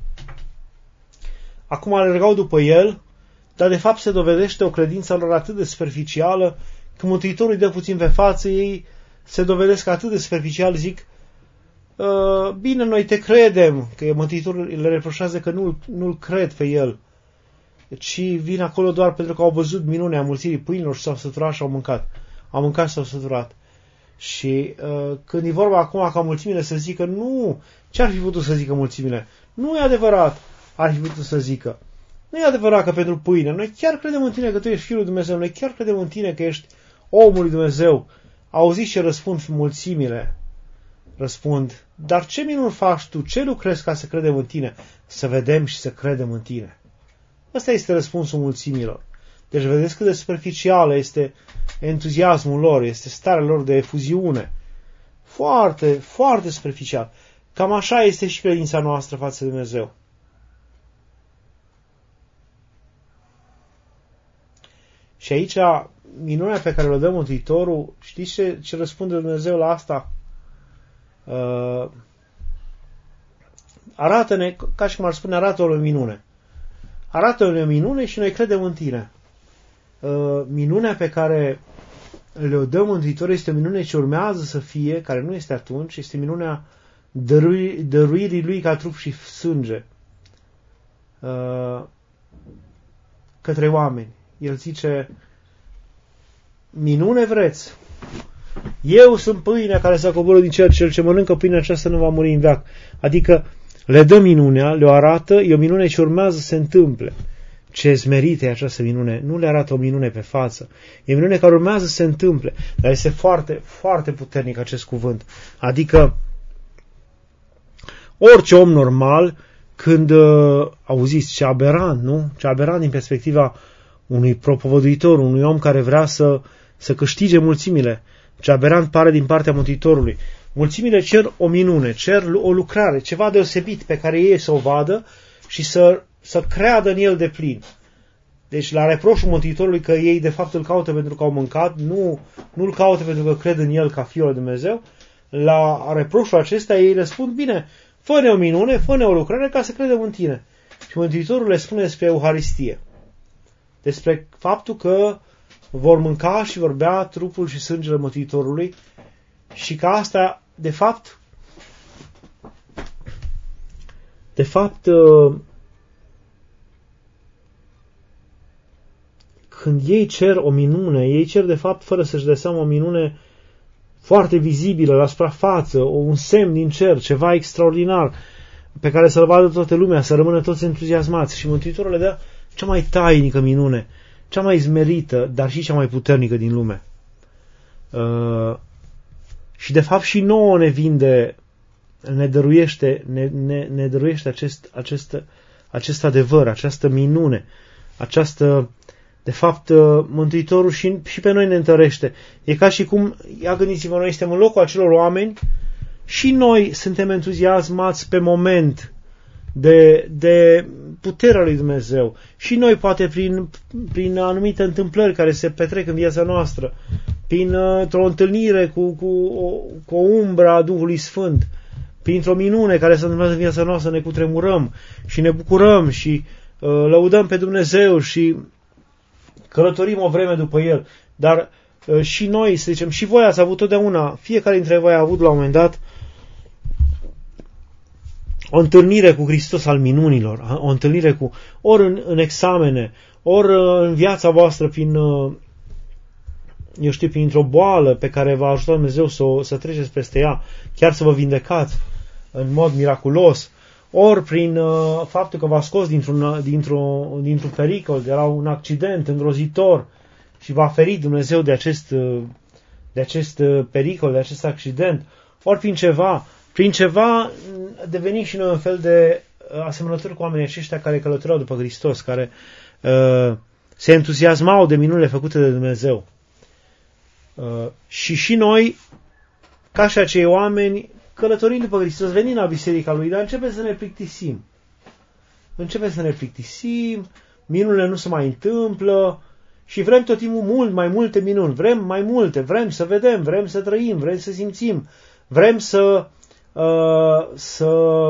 Acum alergau după el, dar de fapt se dovedește o credință lor atât de superficială, că Mântuitorul îi dă puțin pe față, ei se dovedesc atât de superficial, zic: uh, bine, noi te credem, că Mântuitorul le reproșează că nu, nu-l cred pe el, ci vin acolo doar pentru că au văzut minunea mulțirii pâinilor și s-au săturat și au mâncat. Au mâncat și s-au săturat. Și uh, când e vorba acum ca mulțimile să zică: nu, ce ar fi putut să zică mulțimile? Nu e adevărat, ar fi putut să zică. Nu e adevărat că pentru pâine, noi chiar credem în tine că tu ești Fiul lui Dumnezeu, noi chiar credem în tine că ești omul lui Dumnezeu. Auziți ce răspund mulțimile? Răspund: dar ce minuni faci tu? Ce lucrezi ca să credem în tine? Să vedem și să credem în tine. Ăsta este răspunsul mulțimilor. Deci vedeți cât de superficială este entuziasmul lor, este starea lor de efuziune. Foarte, foarte superficial. Cam așa este și credința noastră față de Dumnezeu. Și aici, minunea pe care o dă Mântuitorul, știți ce, ce răspunde Dumnezeu la asta? Uh, arată-ne, ca și cum ar spune, arată-o o minune. Arată-ne o minune și noi credem în tine. Uh, minunea pe care le-o dă Mântuitorul este o minune ce urmează să fie, care nu este atunci, este minunea dărui, dăruirii lui ca trup și sânge uh, către oameni. El zice: minune vreți? Eu sunt pâinea care s-a coborât din cer, cel ce mănâncă pâinea aceasta nu va muri în veac. Adică le dă minunea, le-o arată, e o minune ce urmează să se întâmple. Ce smerită e această minune, nu le arată o minune pe față. E o minune care urmează să se întâmple, dar este foarte, foarte puternic acest cuvânt. Adică orice om normal, când uh, auziți ce aberant, nu? Ce aberant din perspectiva unui propovăduitor, unui om care vrea să, să câștige mulțimile. Ce aberant pare din partea Mântuitorului. Mulțimile cer o minune, cer o lucrare, ceva deosebit pe care ei să o vadă și să, să creadă în el de plin. Deci la reproșul Mântuitorului că ei de fapt îl caută pentru că au mâncat, nu, nu îl caută pentru că cred în el ca Fiul lui Dumnezeu, la reproșul acesta ei răspund: bine, fă-ne o minune, fă-ne o lucrare ca să credem în tine. Și Mântuitorul le spune despre Euharistie. Despre faptul că vor mânca și vor bea trupul și sângele Mântuitorului și că asta, de fapt, de fapt, când ei cer o minune, ei cer, de fapt, fără să-și dea seama, o minune foarte vizibilă, la suprafață, un semn din cer, ceva extraordinar, pe care să-l vadă toată lumea, să rămână toți entuziasmați. Și Mântuitorul le dă cea mai tainică minune, cea mai zmerită, dar și cea mai puternică din lume. Uh, și de fapt și nouă ne vinde, ne dăruiește, ne, ne, ne dăruiește acest, acest, acest adevăr, această minune, această, de fapt, Mântuitorul și, și pe noi ne întărește. E ca și cum, ia gândiți-vă, noi suntem în locul acelor oameni și noi suntem entuziasmați pe moment de, de puterea lui Dumnezeu. Și noi, poate, prin, prin anumite întâmplări care se petrec în viața noastră, prin o întâlnire cu, cu, o, cu o umbră a Duhului Sfânt, printr-o minune care se întâmplă în viața noastră, ne cutremurăm și ne bucurăm și uh, lăudăm pe Dumnezeu și călătorim o vreme după El. Dar uh, și noi, să zicem, și voi ați avut totdeauna, fiecare dintre voi a avut la un moment dat o întâlnire cu Hristos al minunilor, o întâlnire cu, ori în, în examene, ori în viața voastră prin, eu știu, printr-o boală pe care va ajuta Dumnezeu să, o, să treceți peste ea, chiar să vă vindecați în mod miraculos, ori prin uh, faptul că v-a scos dintr-un, dintr-o, dintr-un pericol, de la un accident îngrozitor și v-a ferit Dumnezeu de acest, de acest pericol, de acest accident, ori prin ceva, prin ceva devenim și noi un fel de asemănători cu oamenii aceștia care călătoreau după Hristos, care uh, se entuziasmau de minunile făcute de Dumnezeu. Uh, și și noi, ca și acei oameni, călătorind după Hristos, venind la biserica Lui, dar începem să ne plictisim. Începem să ne plictisim, minunile nu se mai întâmplă și vrem tot timpul mult, mai multe minuni. Vrem mai multe, vrem să vedem, vrem să trăim, vrem să simțim, vrem să... Uh, să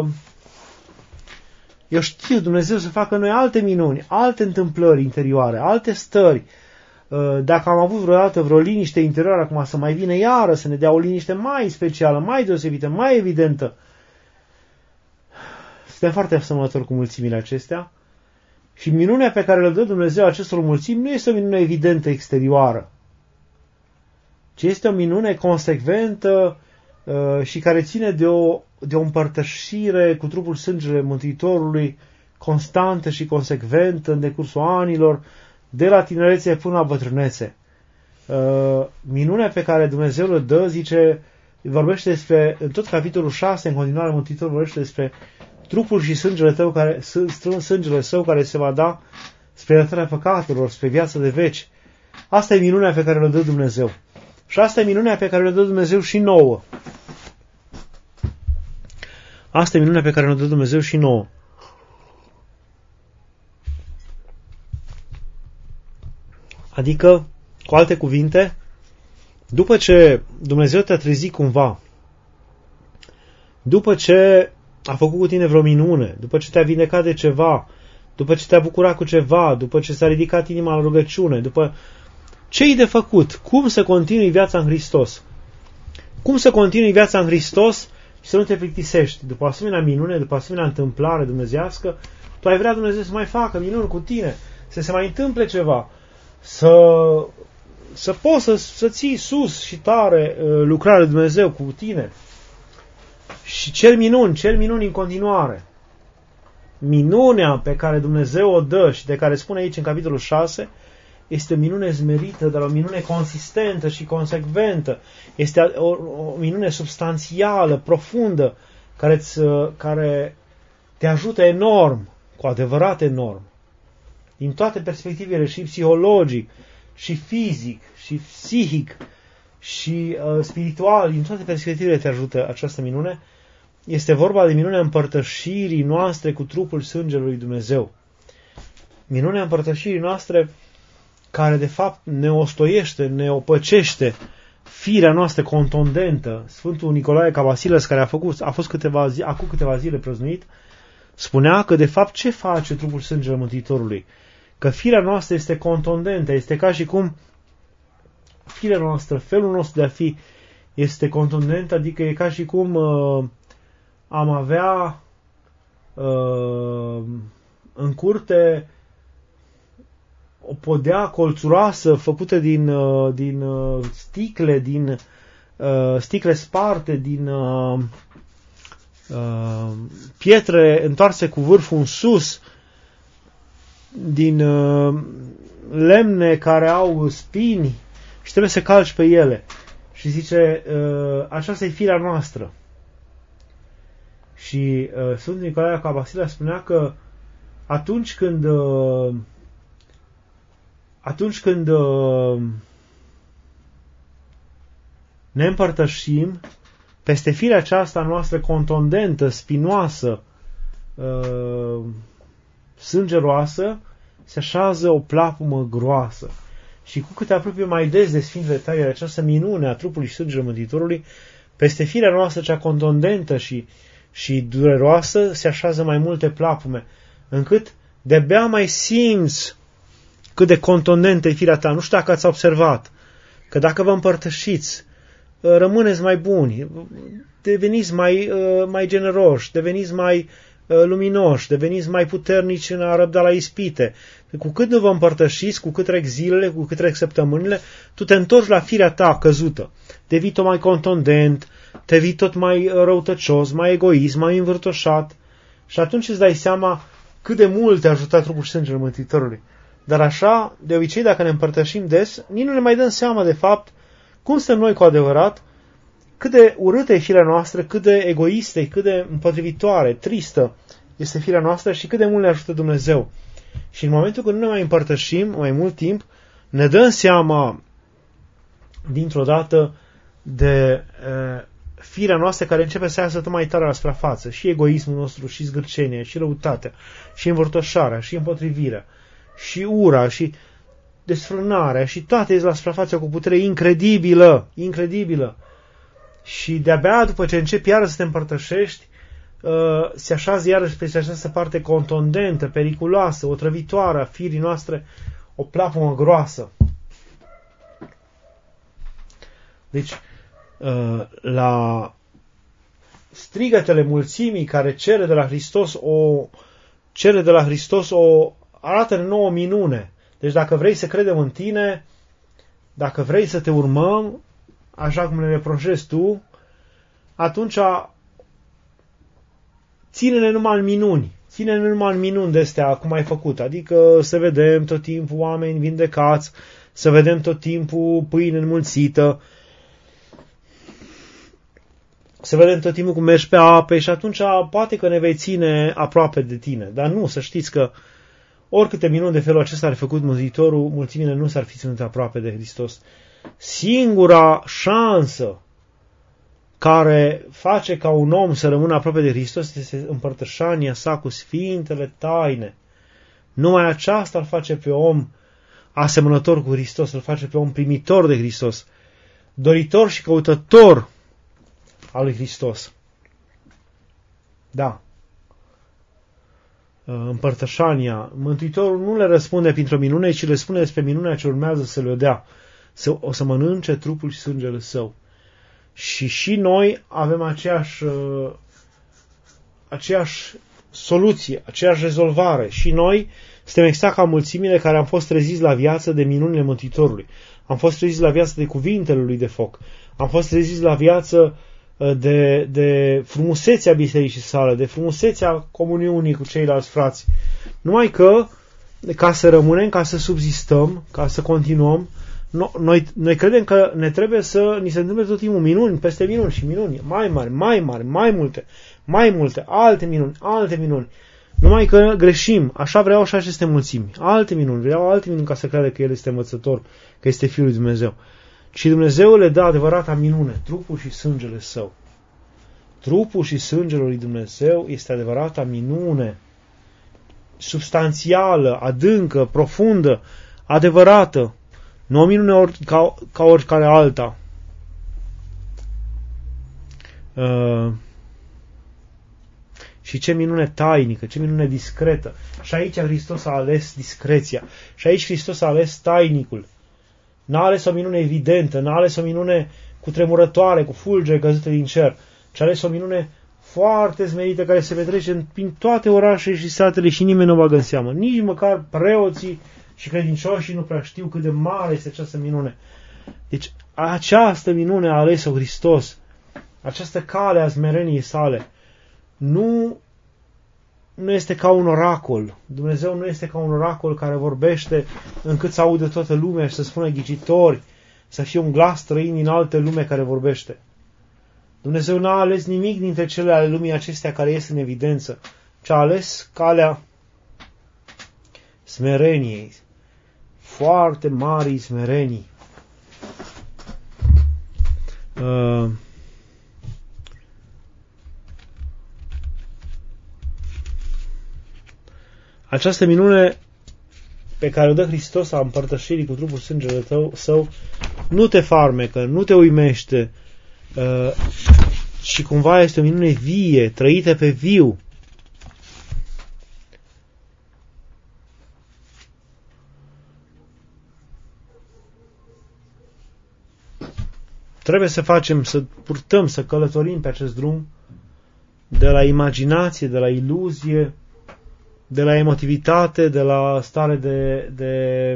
eu știu, Dumnezeu să facă noi alte minuni, alte întâmplări interioare, alte stări. Dacă am avut vreodată vreo liniște interioară, acum să mai vină iară, să ne dea o liniște mai specială, mai deosebită, mai evidentă. Suntem foarte asemănători cu mulțimile acestea și minunea pe care le dă Dumnezeu acestor mulțimi nu este o minune evidentă exterioară, ci este o minune consecventă și care ține de o, de o împărtășire cu trupul sângele Mântuitorului constantă și consecventă în decursul anilor, de la tinerețe până la bătrânețe. Uh, minunea pe care Dumnezeu le dă, zice, vorbește despre, în tot capitolul șase, în continuare, Mântuitorul vorbește despre trupul și sângele tău, care, sângele său care se va da spre iertarea păcatelor, spre viața de veci. Asta e minunea pe care le dă Dumnezeu. Și asta e minunea pe care le dă Dumnezeu și nouă. Asta e minunea pe care le dă Dumnezeu și nouă. Adică, cu alte cuvinte, după ce Dumnezeu te-a trezit cumva, după ce a făcut cu tine vreo minune, după ce te-a vindecat de ceva, după ce te-a bucurat cu ceva, după ce s-a ridicat inima la rugăciune, după ce-i de făcut? Cum să continui viața în Hristos? Cum să continui viața în Hristos și să nu te plictisești? După asemenea minune, după asemenea întâmplare dumnezeiască, tu ai vrea Dumnezeu să mai facă minuni cu tine, să se mai întâmple ceva, să, să poți să, să ții sus și tare uh, lucrarea lui Dumnezeu cu tine. Și cer minuni, cer minuni în continuare. Minunea pe care Dumnezeu o dă și de care spune aici în capitolul șase este o minune zmerită, dar o minune consistentă și consecventă. Este o, o minune substanțială, profundă, care, îți, care te ajută enorm, cu adevărat enorm. Din toate perspectivele, și psihologic, și fizic, și psihic, și uh, spiritual, din toate perspectivele te ajută această minune. Este vorba de minunea împărtășirii noastre cu trupul sângelui lui Dumnezeu. Minunea împărtășirii noastre care de fapt ne ostoiește, ne opăcește firea noastră contundentă. Sfântul Nicolae Cabasilas, care a, făcut, a fost câteva zi, acum câteva zile prăznuit, spunea că de fapt ce face trupul sângele Mântuitorului? Că firea noastră este contundentă, este ca și cum firea noastră, felul nostru de a fi este contundent, adică e ca și cum uh, am avea uh, în curte o podea colțuroasă făcută din, uh, din uh, sticle, din uh, sticle sparte, din uh, uh, pietre întoarse cu vârful în sus, din uh, lemne care au spini și trebuie să calci pe ele. Și zice, uh, aceasta e firea noastră. Și uh, Sfântul Nicolae Cabasila spunea că atunci când uh, atunci când uh, ne împărtășim, peste firea aceasta noastră contundentă, spinoasă, uh, sângeroasă, se așează o plapumă groasă. Și cu cât te apropie mai des de Sfintele Taine, această minune a trupului și sângele Mântuitorului, peste firea noastră cea contundentă și, și dureroasă se așează mai multe plapume, încât de-abia mai simți cât de contundentă e firea ta. Nu știu dacă ați observat că dacă vă împărtășiți, rămâneți mai buni, deveniți mai, mai generoși, deveniți mai luminoși, deveniți mai puternici în a răbda la ispite. Cu cât nu vă împărtășiți, cu cât trec zilele, cu cât trec săptămânile, tu te întorci la firea ta căzută. Devii tot mai contondent, te vii tot mai răutăcios, mai egoist, mai învârtoșat. Și atunci îți dai seama cât de mult te-a ajutat trupul și sângele Mântuitorului. Dar așa, de obicei, dacă ne împărtășim des, nici nu ne mai dăm seama, de fapt, cum suntem noi cu adevărat, cât de urâtă e firea noastră, cât de egoistă, cât de împotrivitoare, tristă este firea noastră și cât de mult ne ajută Dumnezeu. Și în momentul când nu ne mai împărtășim mai mult timp, ne dăm seama dintr-o dată de uh, firea noastră care începe să iasă tot mai tare la suprafață. Și egoismul nostru, și zgârcenia, și răutatea, și învârtoșarea, și împotrivirea, și ura, și desfrânarea, și toate ies la suprafață cu putere incredibilă, incredibilă. Și de-abia după ce începi iară să te împărtășești, uh, se așează iarăși pe această parte contondentă, periculoasă, otrăvitoare a firii noastre, o plapumă groasă. Deci, uh, la strigătele mulțimii care cere de la Hristos o cere de la Hristos o arată-ne nouă minune. Deci dacă vrei să credem în tine, dacă vrei să te urmăm, așa cum le reproșezi tu, atunci ține-ne numai în minuni. Ține-ne numai în minuni de astea, cum ai făcut. Adică să vedem tot timpul oameni vindecați, să vedem tot timpul pâine înmulțită, să vedem tot timpul cum mergi pe ape și atunci poate că ne vei ține aproape de tine. Dar nu, să știți că oricâte minuni de felul acesta ar fi făcut Mântuitorul, mulțimile nu s-ar fi ținut aproape de Hristos. Singura șansă care face ca un om să rămână aproape de Hristos este împărtășania sa cu sfintele taine. Numai aceasta îl face pe om asemănător cu Hristos, îl face pe om primitor de Hristos, doritor și căutător al lui Hristos. Da. Împărtășania. Mântuitorul nu le răspunde printr-o minune, ci le spune despre minunea ce urmează să le dea. Să, o să mănânce trupul și sângele său. Și și noi avem aceeași, uh, aceeași soluție, aceeași rezolvare. Și noi suntem exact ca mulțimile care am fost treziți la viață de minunile Mântuitorului. Am fost treziți la viață de cuvintele lui de foc. Am fost treziți la viață de, de frumusețea bisericii sale, de frumusețea comuniunii cu ceilalți frați. Numai că, ca să rămânem, ca să subzistăm, ca să continuăm, Noi, noi credem că ne trebuie să ni se întâmple tot timpul minuni, peste minuni și minuni, mai mari, mai mari, mai multe, mai multe, alte minuni, alte minuni. Numai că greșim, așa vreau și aceste mulțimi, alte minuni, vreau alte minuni ca să creadă că El este învățător, că este Fiul lui Dumnezeu. Și Dumnezeu le dă adevărata minune, trupul și sângele Său. Trupul și sângele lui Dumnezeu este adevărata minune, substanțială, adâncă, profundă, adevărată. Nu o minune or, ca, ca oricare alta. Uh, și ce minune tainică, ce minune discretă. Și aici Hristos a ales discreția. Și aici Hristos a ales tainicul. N-a ales o minune evidentă, n-a ales o minune cutremurătoare, cu fulgere căzute din cer, ci a ales o minune foarte smerită care se petrece prin toate orașele și satele și nimeni nu o bagă în seamă. Nici măcar preoții și credincioșii nu prea știu cât de mare este această minune. Deci această minune a ales-o Hristos. Această cale a smereniei sale. Nu, nu este ca un oracol. Dumnezeu nu este ca un oracol care vorbește încât să audă toată lumea și să spună ghicitori, să fie un glas străin din alte lume care vorbește. Dumnezeu n-a ales nimic dintre cele ale lumii acestea care ies în evidență, ci a ales calea smereniei, foarte mari smerenii. Uh, această minune pe care o dă Hristos a împărtășirii cu trupul sângele tău, său nu te farmecă, nu te uimește, uh, și cumva este o minune vie, trăită pe viu. Trebuie să facem, să purtăm, să călătorim pe acest drum de la imaginație, de la iluzie, de la emotivitate, de la stare de, de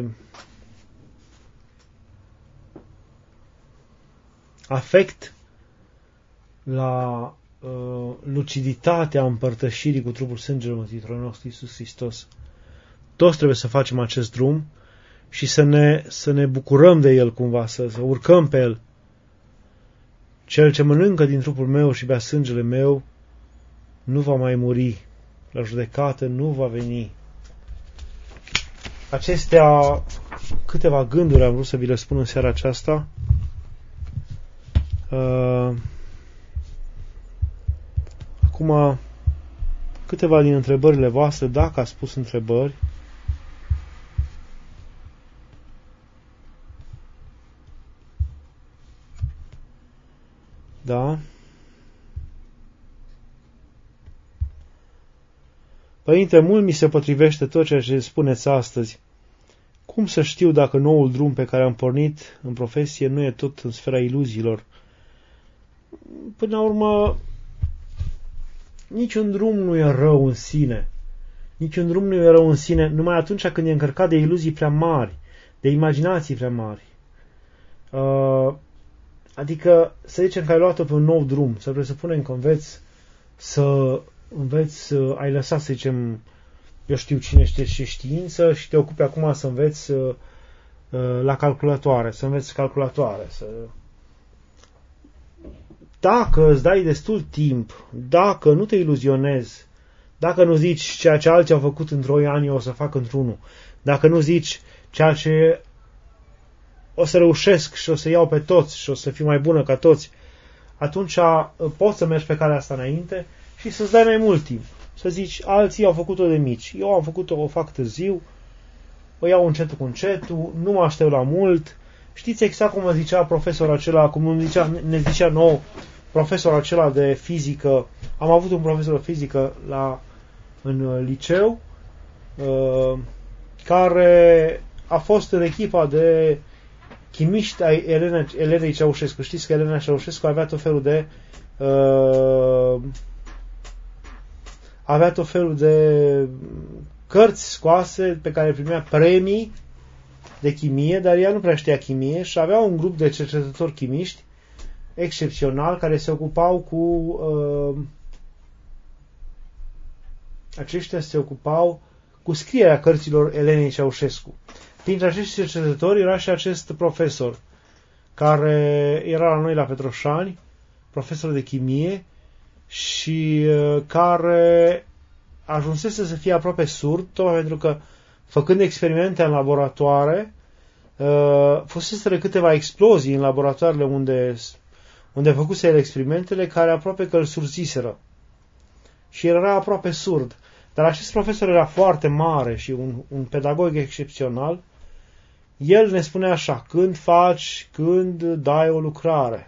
afect, la uh, luciditatea împărtășirii cu trupul sângelui Mântuitorului nostru Iisus Hristos. Toți trebuie să facem acest drum și să ne, să ne bucurăm de el cumva, să, să urcăm pe el. Cel ce mănâncă din trupul meu și bea sângele meu nu va mai muri. La judecată nu va veni. Acestea câteva gânduri am vrut să vi le spun în seara aceasta. Uh, acum, câteva din întrebările voastre, dacă ați pus întrebări. Da? Părinte, mult mi se potrivește tot ceea ce spuneți astăzi. Cum să știu dacă noul drum pe care am pornit în profesie nu e tot în sfera iluziilor? Până la urmă, niciun drum nu e rău în sine. Niciun drum nu e rău în sine, numai atunci când e încărcat de iluzii prea mari, de imaginații prea mari. Uh, adică, să zicem că ai luat-o pe un nou drum, să presupunem că înveți să înveți, uh, ai lăsat, să zicem, eu știu cine știe ce știință și te ocupi acum să înveți uh, uh, la calculatoare, să înveți calculatoare, să... Dacă îți dai destul timp, dacă nu te iluzionezi, dacă nu zici ceea ce alții au făcut în trei ani, eu o să fac într-unul, dacă nu zici ceea ce o să reușesc și o să iau pe toți și o să fiu mai bună ca toți, atunci poți să mergi pe calea asta înainte și să-ți dai mai mult timp. Să zici, alții au făcut-o de mici, eu am făcut-o, o fac târziu, o iau încetul cu încetul, nu mă aștept la mult. Știți exact cum zicea profesorul acela, cum zicea, ne zicea nou profesorul acela de fizică. Am avut un profesor de fizică la, în liceu, uh, care a fost în echipa de chimiști ai Elena, Elenei Ceaușescu. Știți că Elena Ceaușescu avea tot felul de uh, avea tot felul de cărți scoase pe care primea premii de chimie, dar ea nu prea știa chimie și avea un grup de cercetători chimiști excepțional care se ocupau cu uh, aceștia se ocupau cu scrierea cărților Elenei Ceaușescu. Printre acești cercetători era și acest profesor care era la noi la Petroșani, profesor de chimie și uh, care ajunsese să fie aproape surd, tocmai pentru că făcând experimente în laboratoare, uh, fuseseră câteva explozii în laboratoarele unde, unde făcuse el experimentele, care aproape că îl surziseră. Și era aproape surd. Dar acest profesor era foarte mare și un, un pedagog excepțional. El ne spune așa, când faci, când dai o lucrare,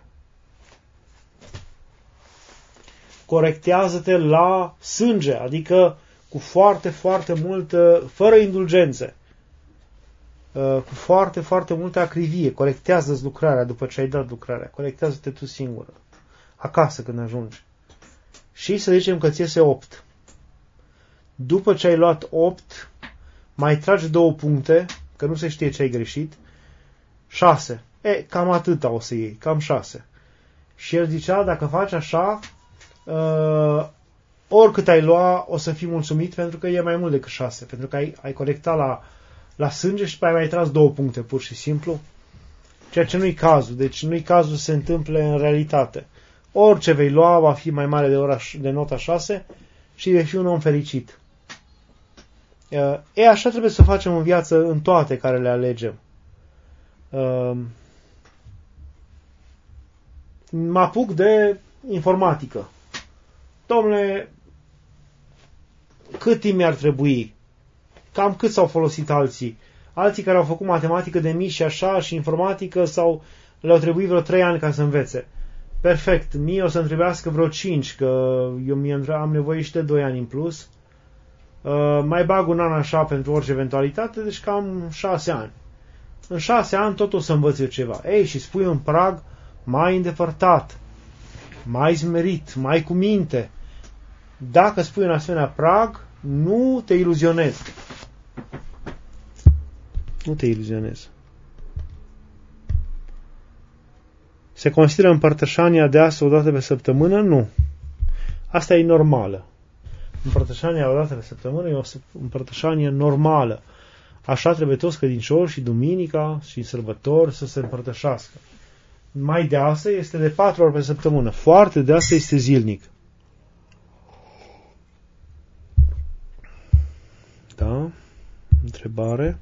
corectează-te la sânge, adică cu foarte, foarte multă, fără indulgențe, cu foarte, foarte multă acrivie. Corectează-ți lucrarea după ce ai dat lucrarea. Corectează-te tu singură, acasă când ajungi. Și să zicem că ți iese opt. După ce ai luat opt, mai tragi două puncte, că nu se știe ce ai greșit, șase. E, cam atâta o să iei, cam șase. Și el zicea, dacă faci așa, uh, oricât ai lua, o să fii mulțumit, pentru că e mai mult decât șase, pentru că ai, ai corectat la, la sânge și ai mai tras două puncte, pur și simplu, ceea ce nu-i cazul. Deci nu-i cazul să se întâmple în realitate. Orice vei lua va fi mai mare de, ora, de nota șase și vei fi un om fericit. E, așa trebuie să facem în viață în toate care le alegem. Mă apuc de informatică. Dom'le, cât timp mi-ar trebui? Cam cât s-au folosit alții? Alții care au făcut matematică de mici și așa și informatică sau le-au trebuit vreo trei ani ca să învețe. Perfect, mie o să-mi trebuiască vreo cinci, că eu am nevoie și de doi ani în plus. Uh, mai bag un an așa pentru orice eventualitate, deci cam șase ani. În șase ani tot o să învăț eu ceva. Ei, și spui un prag mai îndepărtat, mai smerit, mai cu minte. Dacă spui un asemenea prag, nu te iluzionezi. Nu te iluzionezi. Se consideră împărtășania de asta o dată pe săptămână? Nu. Asta e normală. Împărtășania o dată pe săptămână e o împărtășanie normală. Așa trebuie toți credincioși și duminica și sărbători să se împărtășească. Mai de asta este de patru ori pe săptămână. Foarte de asta este zilnic. Da? Întrebare?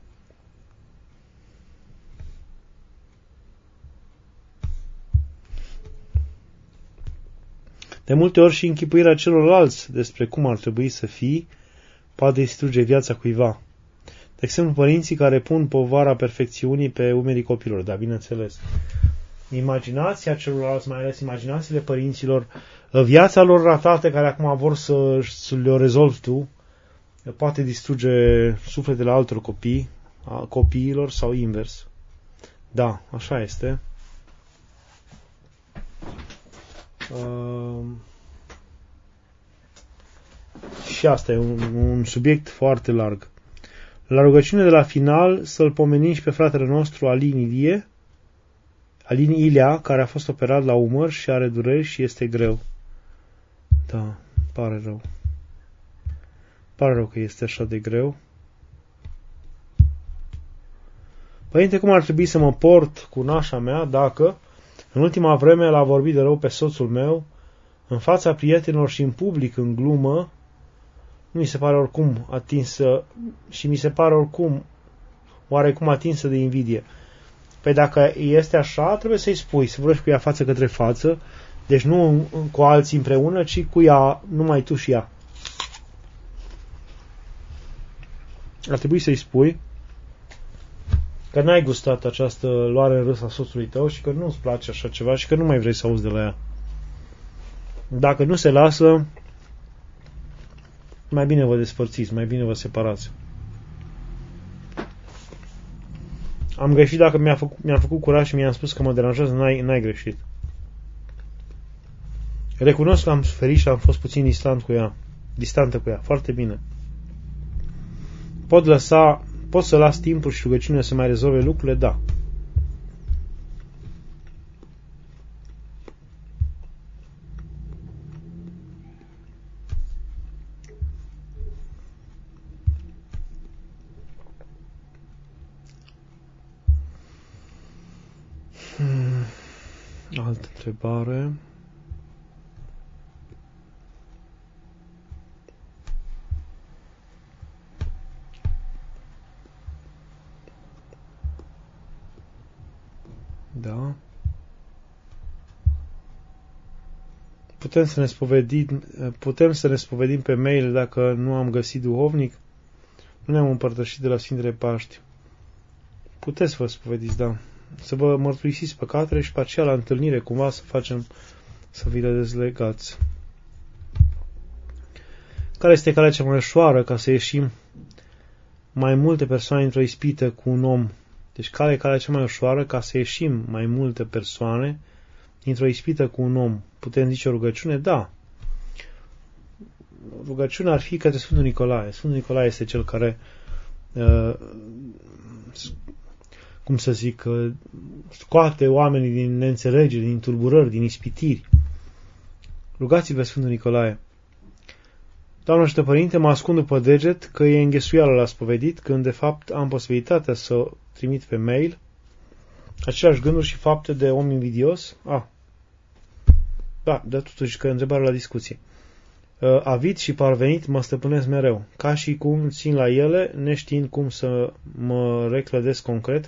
De multe ori și închipuirea celorlalți despre cum ar trebui să fii poate distruge viața cuiva. De exemplu, părinții care pun povara perfecțiunii pe umerii copilor, dar bineînțeles. Imaginația celorlalți, mai ales imaginațiile părinților, viața lor ratată, care acum vor să, să le-o rezolvi tu, poate distruge sufletele altor copii, a copiilor sau invers. Da, așa este. Uh, și asta e un, un subiect foarte larg. La rugăciune de la final să-l pomenim și pe fratele nostru Alin Ilie, Alin Ilea, care a fost operat la umăr și are dureri și este greu. Da, pare rău. Pare rău că este așa de greu. Părinte, cum ar trebui să mă port cu nașa mea dacă în ultima vreme l-a vorbit de rău pe soțul meu, în fața prietenilor și în public, în glumă, nu mi se pare oricum atinsă și mi se pare oricum oarecum atinsă de invidie. Păi dacă este așa, trebuie să-i spui, să vorbești cu ea față către față, deci nu cu alții împreună, ci cu ea, numai tu și ea. Ar trebui să-i spui că n-ai gustat această luare în râs a soțului tău și că nu-ți place așa ceva și că nu mai vrei să auzi de la ea. Dacă nu se lasă, mai bine vă despărțiți, mai bine vă separați. Am greșit dacă mi-a făcut, mi-a făcut curaj și mi-am spus că mă deranjează, n-ai, n-ai greșit. Recunosc că am suferit și am fost puțin distant cu ea, distantă cu ea, foarte bine. Pot lăsa, pot să las timpul și rugăciunea să mai rezolve lucrurile? Da. Hmm. Altă întrebare. Da. Putem să ne spovedim, putem să ne spovedim pe mail dacă nu am găsit duhovnic? Nu ne-am împărtășit de la Sfintele Paști. Puteți să vă spovediți, da. Să vă mărturisiți păcatele și pe aceea la întâlnire cumva să facem să vi le dezlegați. Care este calea cea mai ușoară ca să ieșim mai multe persoane într-o ispită cu un om? Deci care e calea cea mai ușoară ca să ieșim mai multe persoane dintr-o ispită cu un om? Putem zice o rugăciune? Da. Rugăciunea ar fi către Sfântul Nicolae. Sfântul Nicolae este cel care uh, cum să zic, uh, scoate oamenii din neînțelegeri, din tulburări, din ispitiri. Rugați-vă Sfântul Nicolae. Doamnă și Părinte, mă ascund după deget că e înghesuială la spovedit, când de fapt am posibilitatea să o trimit pe mail aceleași gânduri și fapte de om invidios? Ah. Da, dar totuși că întrebare la discuție. Uh, avid și parvenit mă stăpânesc mereu, ca și cum țin la ele, neștiind cum să mă reclădesc concret.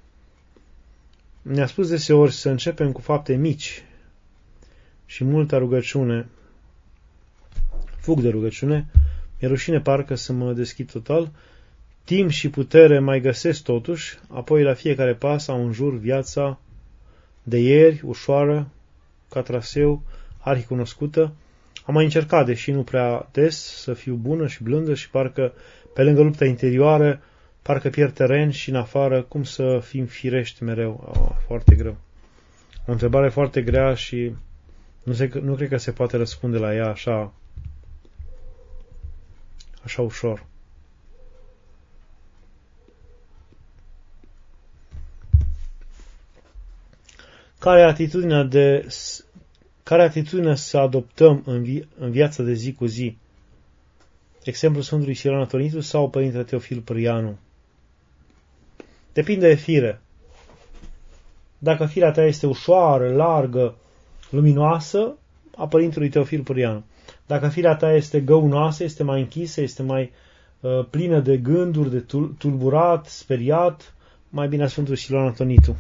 Ne-a spus deseori să începem cu fapte mici și multă rugăciune. Fug de rugăciune, mi-e rușine parcă să mă deschid total. Timp și putere mai găsesc totuși, apoi la fiecare pas am în jur viața de ieri, ușoară, ca traseu, arhicunoscută. Am mai încercat, deși nu prea des, să fiu bună și blândă și parcă, pe lângă lupta interioară, parcă pierd teren și în afară, cum să fim firești mereu. Oh, foarte greu. O întrebare foarte grea și nu, se, nu cred că se poate răspunde la ea așa așa ușor. Care atitudinea de care atitudinea să adoptăm în, vi, în viața de zi cu zi? Exemplul Sfântului Silan Antonitu sau Părintele Teofil Pârâianu? Depinde de fire. Dacă firea ta este ușoară, largă, luminoasă, a Părintelui Teofil Pârâianu. Dacă firea ta este găunoasă, este mai închisă, este mai uh, plină de gânduri, de tulburat, speriat, mai bine a Sfântului Silan Antonitu.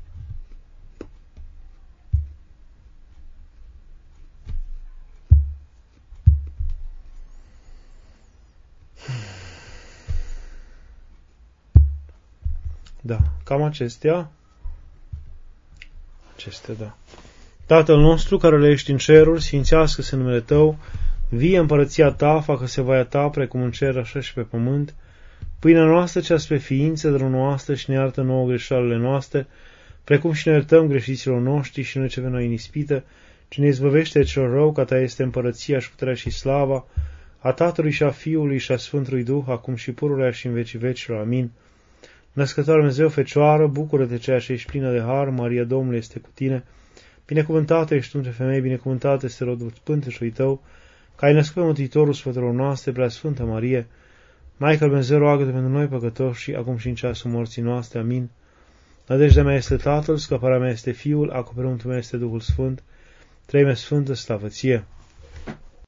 Da, cam acestea. Acestea, da. Tatăl nostru, care le ești în ceruri, sfințească-se numele Tău, vie împărăția Ta, facă-se voia Ta, precum în cer, așa și pe pământ. Pâinea noastră, cea spre ființă, dă noastră și ne iartă nouă greșalele noastre, precum și ne iertăm greșiților noștri și nu ce pe noi în ispită, ci ne izbăvește de cel rău, că Ta este împărăția și puterea și slava, a Tatălui și a Fiului și a Sfântului Duh, acum și pururea și în vecii vecilor. Amin. Născătoare Dumnezeu, Fecioară, bucură-te ceea ce ești plină de har, Maria Domnului este cu tine. Binecuvântată ești tu între femei, binecuvântată este rodul pânteșului tău, că ai născut pe Mântuitorul sfătelor noastre, prea Sfântă Marie. Maica lui Dumnezeu, roagă-te pentru noi păcătoși și acum și în ceasul morții noastre. Amin. Nădejdea mea este Tatăl, scăparea mea este Fiul, acoperimentul meu este Duhul Sfânt, Treimea Sfântă, slavă ție.